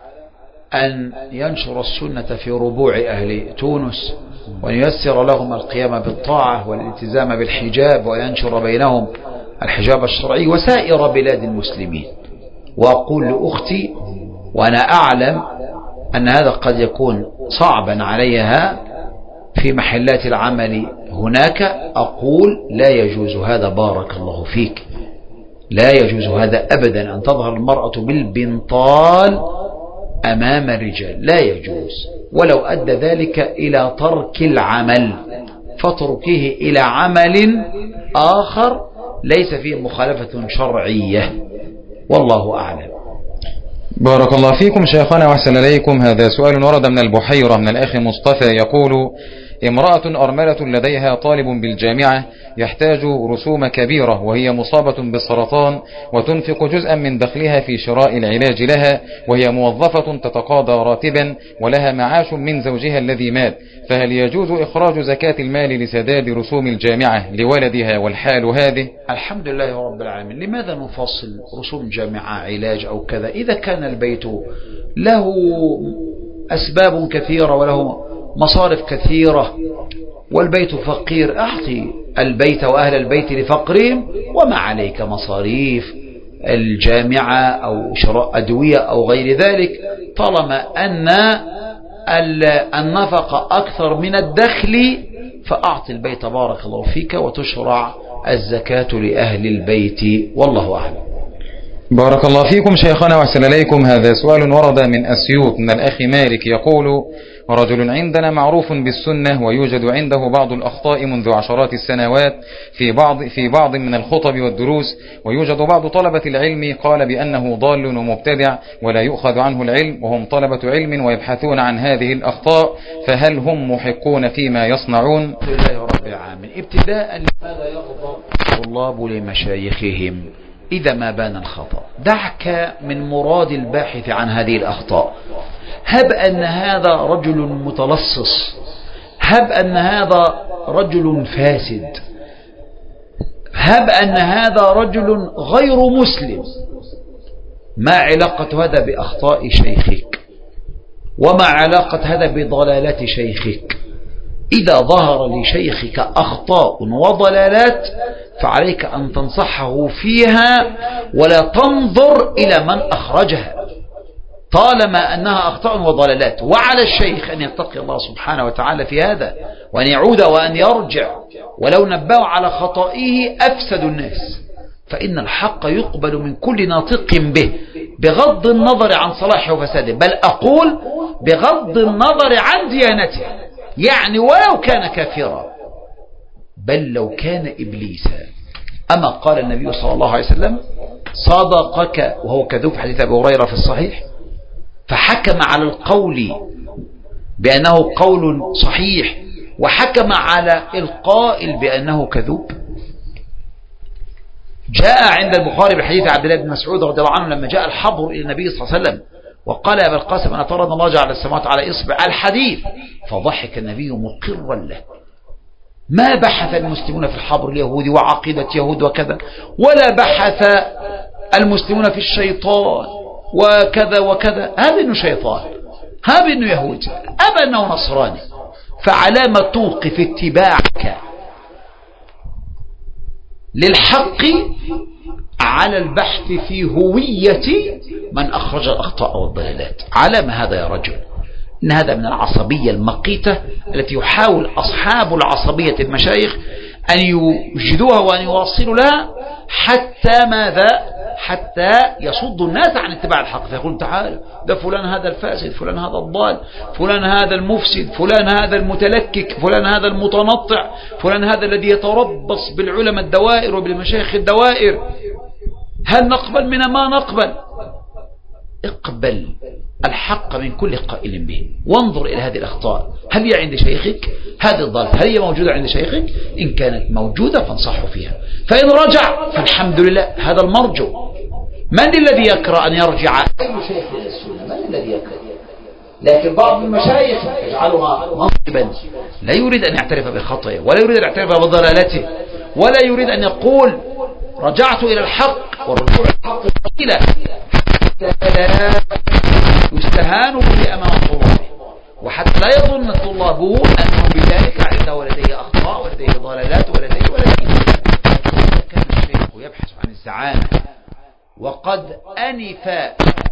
أن ينشر السنة في ربوع أهل تونس، وأن ييسر لهم القيام بالطاعة والالتزام بالحجاب، وينشر بينهم الحجاب الشرعي وسائر بلاد المسلمين. وأقول لأختي وأنا أعلم أن هذا قد يكون صعبا عليها في محلات العمل هناك، أقول لا يجوز هذا، بارك الله فيك، لا يجوز هذا أبدا، أن تظهر المرأة بالبنطال أمام الرجال، لا يجوز، ولو أدى ذلك إلى ترك العمل فتركيه إلى عمل آخر ليس فيه مخالفة شرعية، والله أعلم. بارك الله فيكم شيخنا وأحسن إليكم. هذا سؤال ورد من البحيرة من الأخ مصطفى، يقول امرأة أرملة لديها طالب بالجامعة يحتاج رسوم كبيرة وهي مصابة بالسرطان، وتنفق جزءا من دخلها في شراء العلاج لها، وهي موظفة تتقاضى راتبا ولها معاش من زوجها الذي مات، فهل يجوز إخراج زكاة المال لسداد رسوم الجامعة لولدها والحال هذه؟ الحمد لله رب العالمين. لماذا نفصل رسوم جامعة علاج أو كذا إذا كان البيت له أسباب كثيرة وله مصارف كثيرة والبيت فقير؟ أعطي البيت وأهل البيت لفقرهم، وما عليك مصاريف الجامعة أو شراء أدوية أو غير ذلك، طالما أن النفقة أكثر من الدخل فأعطي البيت بارك الله فيك، وتشرع الزكاة لأهل البيت، والله أعلم. بارك الله فيكم شيخنا وأحسن إليكم. هذا سؤال ورد من أسيوط من الأخ مالك يقول: رجل عندنا معروف بالسنة ويوجد عنده بعض الأخطاء منذ عشرات السنوات في بعض من الخطب والدروس، ويوجد بعض طلبة العلم قال بأنه ضال ومبتدع ولا يؤخذ عنه العلم، وهم طلبة علم ويبحثون عن هذه الأخطاء، فهل هم محقون فيما يصنعون؟ لله رب العالمين. ابتداء لماذا يغضب الطلاب لمشايخهم إذا ما بان الخطأ؟ دعك من مراد الباحث عن هذه الأخطاء. هب أن هذا رجل متلصص، هب أن هذا رجل فاسد، هب أن هذا رجل غير مسلم، ما علاقة هذا بأخطاء شيخك؟ وما علاقة هذا بضلالات شيخك؟ إذا ظهر لشيخك أخطاء وضلالات فعليك أن تنصحه فيها ولا تنظر إلى من أخرجها، طالما أنها أخطاء وضلالات. وعلى الشيخ أن يتقي الله سبحانه وتعالى في هذا، وأن يعود وأن يرجع، ولو نبأوا على خطائه أفسد الناس، فإن الحق يقبل من كل ناطق به بغض النظر عن صلاحه وفساده، بل أقول بغض النظر عن ديانته، يعني ولو كان كافرا، بل لو كان إبليسا. أما قال النبي صلى الله عليه وسلم: صدقك وهو كذوب، في حديث أبي هريرة في الصحيح، فحكم على القول بأنه قول صحيح، وحكم على القائل بأنه كذوب. جاء عند البخاري بحديث عبد الله بن مسعود رضي الله عنه لما جاء الحبر إلى النبي صلى الله عليه وسلم وقال: يا أبا القاسم أنا ترى أن الله جعل السماوات على إصبع الحديث، فضحك النبي مقرا له. ما بحث المسلمون في الحبر اليهودي وعقيدة يهود وكذا، ولا بحث المسلمون في الشيطان وكذا وكذا، هذا إنه شيطان، هذا إنه يهودي، أما إنه نصراني. فعلامة توقف اتباعك للحق على البحث في هوية من أخرج الأخطاء والضلالات. علامة هذا يا رجل، إن هذا من العصبية المقيتة التي يحاول أصحاب العصبية المشايخ أن يوجدوها وأن يواصلوا لها، حتى ماذا؟ حتى يصدوا الناس عن اتباع الحق، فيقول: تعال ده فلان هذا الفاسد، فلان هذا الضال، فلان هذا المفسد، فلان هذا المتلكك، فلان هذا المتنطع، فلان هذا الذي يتربص بالعلماء الدوائر وبالمشايخ الدوائر. هل نقبل من ما نقبل؟ اقبل الحق من كل قائل به، وانظر إلى هذه الأخطاء، هل هي عند شيخك؟ هذه الضالة هل هي موجودة عند شيخك؟ إن كانت موجودة فانصحه فيها، فإن رجع فالحمد لله، هذا المرجو. من الذي يكره أن يرجع أي شيخ إلى السنة؟ من الذي يكره؟ لكن بعض المشايخ يجعلها منصبا، لا يريد أن يعترف بخطئه، ولا يريد أن يعترف بضلالته، ولا يريد أن يقول رجعت إلى الحق، والرجوع إلى الحق قليلا يستهان به أمام طلابه، وحتى لا يظن طلابه أنه بذلك عنده ولديه أخطاء ولديه ضلالات ولديه. كان الشيخ يبحث عن الزعامة وقد أنف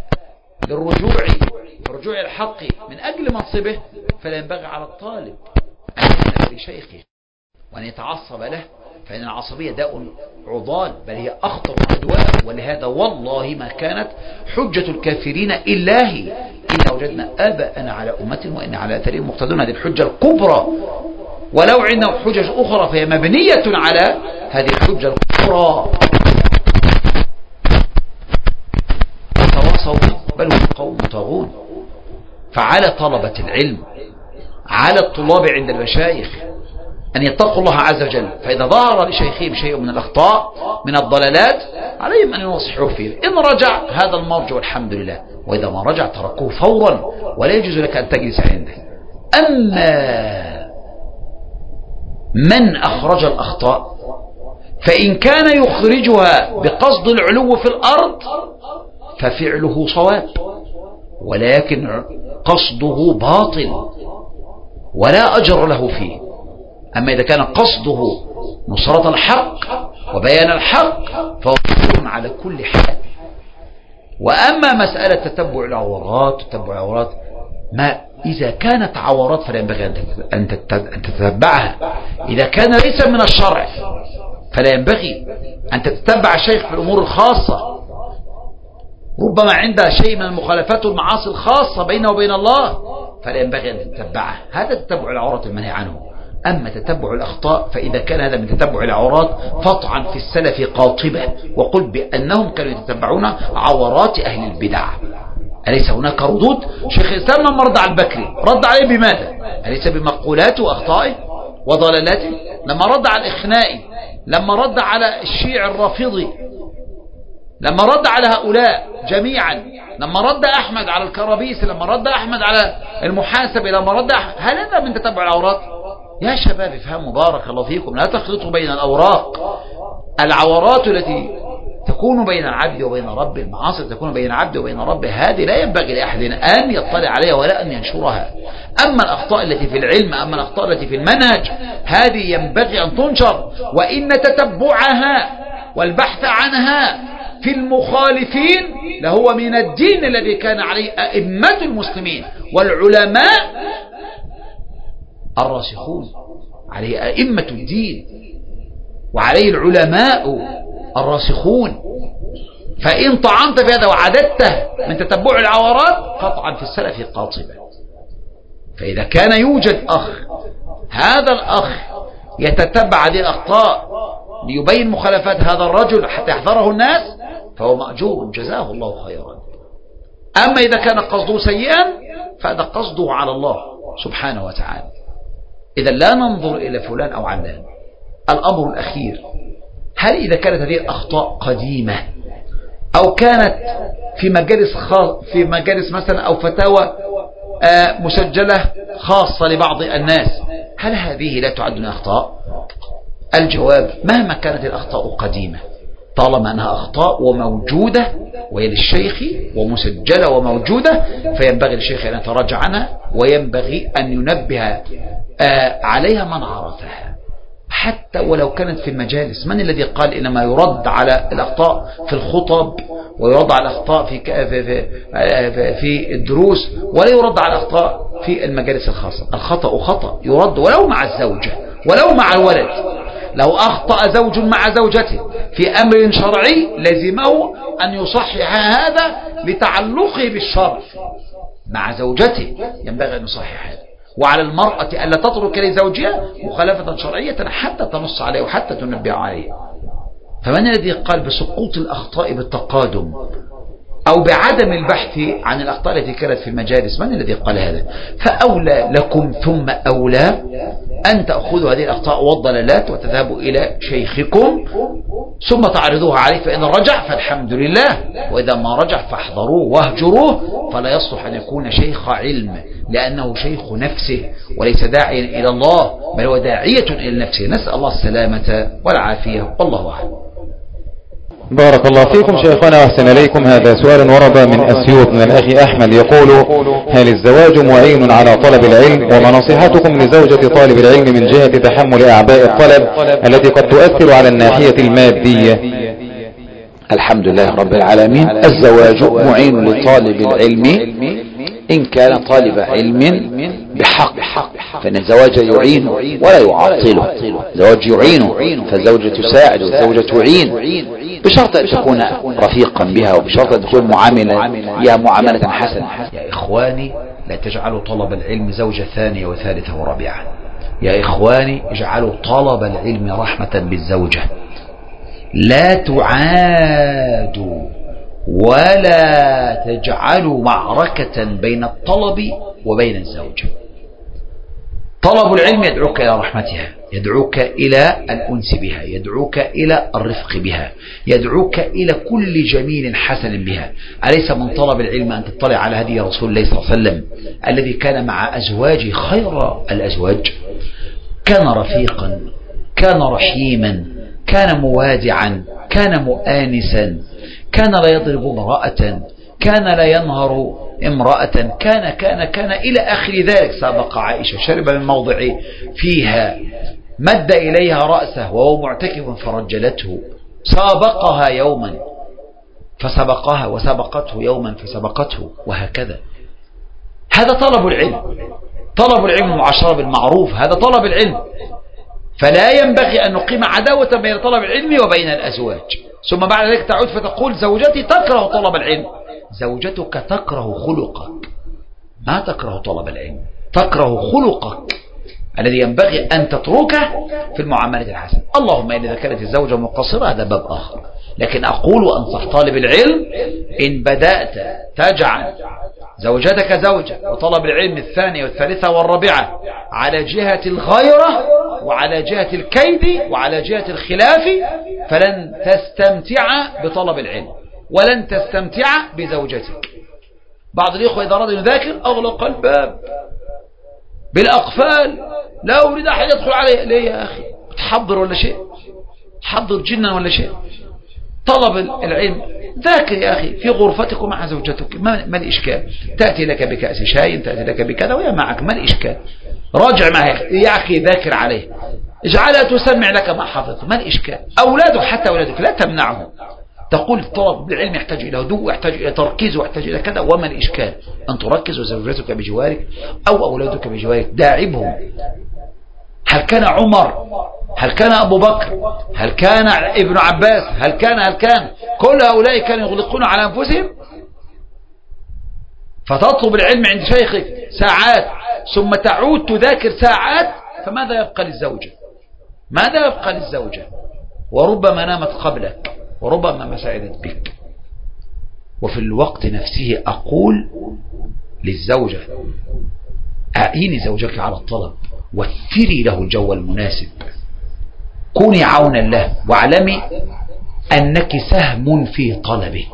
للرجوع إلى الحق من أجل منصبه، فلا ينبغي على الطالب أن يأنف لشيخه وأن يتعصب له، فإن العصبية داء عضال، بل هي أخطر الأدواء. ولهذا والله ما كانت حجة الكافرين إلا هي: إن وجدنا آباءنا على أمة وإن على أثرهم مقتدون. هذه الحجة الكبرى، ولو عندهم حجج أخرى فهي مبنية على هذه الحجة الكبرى. تواصوا بل هم قوم طاغون. فعلى طلبة العلم على الطلاب عند المشايخ أن يتقوا الله عز وجل، فإذا ظهر لشيخهم شيء من الأخطاء من الضلالات عليهم أن ينصحوه فيه. إن رجع هذا المرجع والحمد لله، وإذا ما رجع تركوه فورا ولا يجوز لك أن تجلس عنده. أما من أخرج الأخطاء فإن كان يخرجها بقصد العلو في الأرض ففعله صواب، ولكن قصده باطل ولا أجر له فيه. أما إذا كان قصده نصرة الحق وبيان الحق فهو مجرم على كل حال. وأما مسألة تتبع العورات ما إذا كانت عورات فلا ينبغي أن تتبعها. إذا كان ليس من الشرع فلا ينبغي أن تتبع الشيخ في الأمور الخاصة، ربما عنده شيء من المخالفات والمعاصي الخاصة بينه وبين الله فلا ينبغي أن تتبعه. هذا تتبع العورات المنهي عنه. أما تتبع الأخطاء فإذا كان هذا من تتبع العورات فطعن في السلف قاطبة، وقل بأنهم كانوا يتتبعون عورات أهل البدع. أليس هناك ردود؟ شيخ الإسلام لما رد على البكري رد عليه بماذا؟ أليس بمقولاته وأخطائه وضلالاته؟ لما رد على الإخنائي، لما رد على الشيع الرافضي، لما رد على هؤلاء جميعا، لما رد أحمد على الكرابيسي، لما رد أحمد على المحاسبة، لما رد هل هذا من تتبع العورات؟ يا شباب افهموا بارك الله فيكم، لا تخلطوا بين الأوراق. العورات التي تكون بين العبد وبين ربه، المعاصي تكون بين العبد وبين ربه، هذه لا ينبغي لأحد أن يطلع عليها ولا أن ينشرها. أما الأخطاء التي في العلم، أما الأخطاء التي في المنهج، هذه ينبغي أن تنشر، وإن تتبعها والبحث عنها في المخالفين لهو من الدين الذي كان عليه أئمة المسلمين والعلماء الراسخون، عليه أئمة الدين وعليه العلماء الراسخون. فإن طعنت في هذا وعددته من تتبع العورات قطعا في السلف قاطبة. فإذا كان يوجد أخ، هذا الأخ يتتبع هذه الأخطاء ليبين مخالفات هذا الرجل حتى يحذره الناس فهو مأجور جزاه الله خيرا. أما إذا كان قصده سيئا فهذا قصده على الله سبحانه وتعالى. إذا لا ننظر إلى فلان أو علان. الأمر الأخير، هل إذا كانت هذه الأخطاء قديمة أو كانت في مجالس مثلا أو فتاوى مسجلة خاصة لبعض الناس، هل هذه لا تعد من أخطاء؟ الجواب مهما كانت الأخطاء قديمة طالما أنها أخطاء وموجودة وهي للشيخ ومسجلة وموجودة فينبغي للشيخ أن يتراجع عنها، وينبغي أن ينبه عليها من عرفها حتى ولو كانت في المجالس. من الذي قال إنما يرد على الأخطاء في الخطب ويرد على الأخطاء في الدروس ولا يرد على الأخطاء في المجالس الخاصة؟ الخطأ خطأ يرد ولو مع الزوجة ولو مع الولد. لو أخطأ زوج مع زوجته في أمر شرعي لزمه أن يصحح هذا لتعلقه بالشرع مع زوجته، ينبغي أن يصحح هذا. وعلى المرأة ألا تترك لزوجها مخالفة شرعية حتى تنص عليه وحتى تنبه عليه. فمن الذي قال بسقوط الأخطاء بالتقادم أو بعدم البحث عن الأخطاء التي كانت في المجالس؟ من الذي قال هذا؟ فأولى لكم ثم أولى أن تأخذوا هذه الأخطاء والضلالات وتذهبوا إلى شيخكم ثم تعرضوها عليه، فإن رجع فالحمد لله، وإذا ما رجع فاحذروه واهجروه، فلا يصلح أن يكون شيخ علم لأنه شيخ نفسه وليس داعيا إلى الله بل هو داعية إلى نفسه. نسأل الله السلامة والعافية والله أعلم. بارك الله فيكم شيخنا واحسن إليكم. هذا سؤال ورد من أسيوط من الأخ أحمد يقول: هل الزواج معين على طلب العلم؟ وما نصيحتكم لزوجة طالب العلم من جهة تحمل أعباء الطلب التي قد تؤثر على الناحية المادية؟ الحمد لله رب العالمين. الزواج معين لطالب العلم إن كان طالب علم بحق، فإن الزواج يعين ولا يعطله. الزواج يعين، فالزوجة تساعد والزوجة تعين بشرط أن تكون رفيقا بها وبشرط أن تكون معاملة بها معاملة حسنة. يا إخواني لا تجعلوا طلب العلم زوجة ثانية وثالثة ورابعة. يا إخواني اجعلوا طلب العلم رحمة بالزوجة، لا تعادوا ولا تجعلوا معركة بين الطلب وبين الزوجة. طلب العلم يدعوك إلى رحمتها، يدعوك إلى الأنس بها، يدعوك إلى الرفق بها، يدعوك إلى كل جميل حسن بها. أليس من طلب العلم أن تطلع على هدي رسول الله صلى الله عليه وسلم الذي كان مع أزواجه خير الأزواج؟ كان رفيقا، كان رحيما، كان موادعا، كان مؤانسا، كان لا يضرب امرأة، كان لا ينهر امرأة، كان إلى آخر ذلك. سابق عائشة، شرب من موضع فيها، مد إليها رأسه وهو معتكف فرجلته، سابقها يوما فسبقها، وسبقته يوما فسبقته، وهكذا. هذا طلب العلم. طلب العلم المعاشرة بالمعروف، هذا طلب العلم. فلا ينبغي أن نقيم عداوة بين طلب العلم وبين الأزواج، ثم بعد ذلك تعود فتقول زوجتي تكره طلب العلم. زوجتك تكره خلقك، ما تكره طلب العلم، تكره خلقك الذي ينبغي أن تتركه في المعاملة الحسنة. اللهم إذا كانت الزوجة مقصرة هذا باب آخر، لكن أقول وأنصح طالب العلم: إن بدأت تجعل زوجتك زوجة وطلب العلم الثانية والثالثة والرابعة على جهة الغيرة وعلى جهة الكيد وعلى جهة الخلاف، فلن تستمتع بطلب العلم ولن تستمتع بزوجتك. بعض الإخوة إذا أراد أن يذاكر أغلق الباب بالأقفال، لا أريد أحد يدخل عليه. ليه يا أخي؟ تحضر ولا شيء؟ تحضر جنا ولا شيء؟ طلب العلم ذاكر يا أخي في غرفتك مع زوجتك، ما الإشكال؟ تأتي لك بكأس شاي، تأتي لك بكذا وهي معك، ما الإشكال؟ راجع معها يا أخي، ذاكر عليه، اجعلها تسمع لك ما حفظت، ما الإشكال؟ أولادك، حتى أولادك لا تمنعهم. تقول طلب العلم يحتاج إلى هدوء ويحتاج إلى تركيز ويحتاج إلى كذا، وما الإشكال أن تركز وزوجتك بجوارك أو أولادك بجوارك، داعبهم. هل كان عمر؟ هل كان أبو بكر؟ هل كان ابن عباس؟ هل كان كل هؤلاء كانوا يغلقون على أنفسهم؟ فتطلب العلم عند شيخك ساعات ثم تعود تذاكر ساعات، فماذا يبقى للزوجة؟ ماذا يبقى للزوجة؟ وربما نامت قبلك وربما ما سعدت بك. وفي الوقت نفسه أقول للزوجة: أعيني زوجك على الطلب، وفري له الجو المناسب، كوني عونا له، واعلمي أنك سهم في طلبه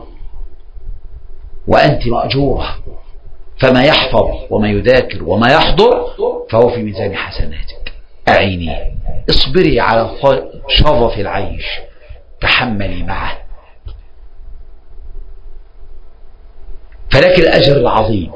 وأنت مأجورة، فما يحفظ وما يذاكر وما يحضر فهو في ميزان حسناتك. أعيني، اصبري على شظف العيش، تحملي معه، فلك الأجر العظيم.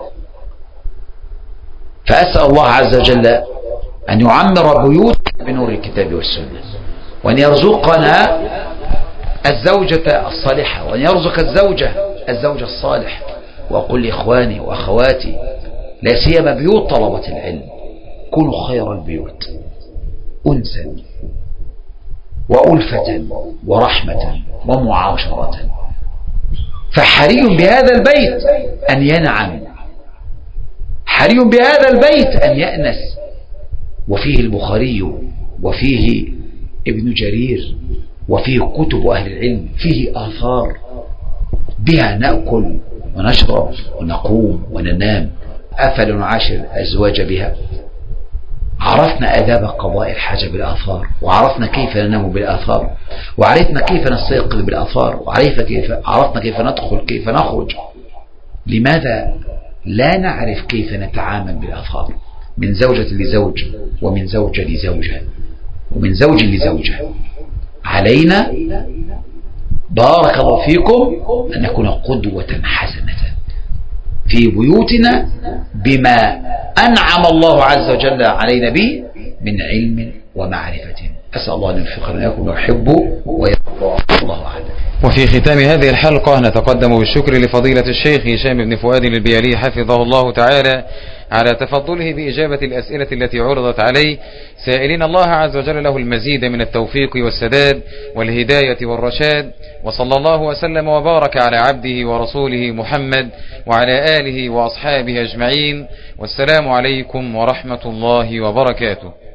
فأسأل الله عز وجل أن يعمر بيوتنا بنور الكتاب والسنة، وأن يرزقنا الزوجة الصالحة، وأن يرزق الزوجة الصالح. وأقول لإخواني وأخواتي لا سيما بيوت طلبة العلم: كونوا خير البيوت أنسا وألفة ورحمة ومعاشرة. فحري بهذا البيت أن ينعم، حري بهذا البيت أن يأنس. وفيه البخاري، وفيه ابن جرير، وفيه كتب أهل العلم، فيه آثار بها نأكل ونشرب ونقوم وننام. أفلا نعاشر الأزواج بها؟ عرفنا آداب قضاء الحاجة بالآثار، وعرفنا كيف ننام بالآثار، وعرفنا كيف نستيقظ بالآثار، عرفنا كيف ندخل، كيف نخرج. لماذا لا نعرف كيف نتعامل بالآثار من زوجة لزوج، ومن زوجة لزوجة، ومن زوج لزوجة؟ علينا بارك الله فيكم أن نكون قدوة حسنة في بيوتنا بما أنعم الله عز وجل علينا به من علم ومعرفة. أسأل الله أن يوفقنا وإياكم ويحبه ويرضى. الله أعلم. وفي ختام هذه الحلقة نتقدم بالشكر لفضيلة الشيخ هشام بن فؤاد البيالي حفظه الله تعالى على تفضله بإجابة الأسئلة التي عرضت عليه، سائلين الله عز وجل له المزيد من التوفيق والسداد والهداية والرشاد. وصلى الله وسلم وبارك على عبده ورسوله محمد وعلى آله وأصحابه أجمعين، والسلام عليكم ورحمة الله وبركاته.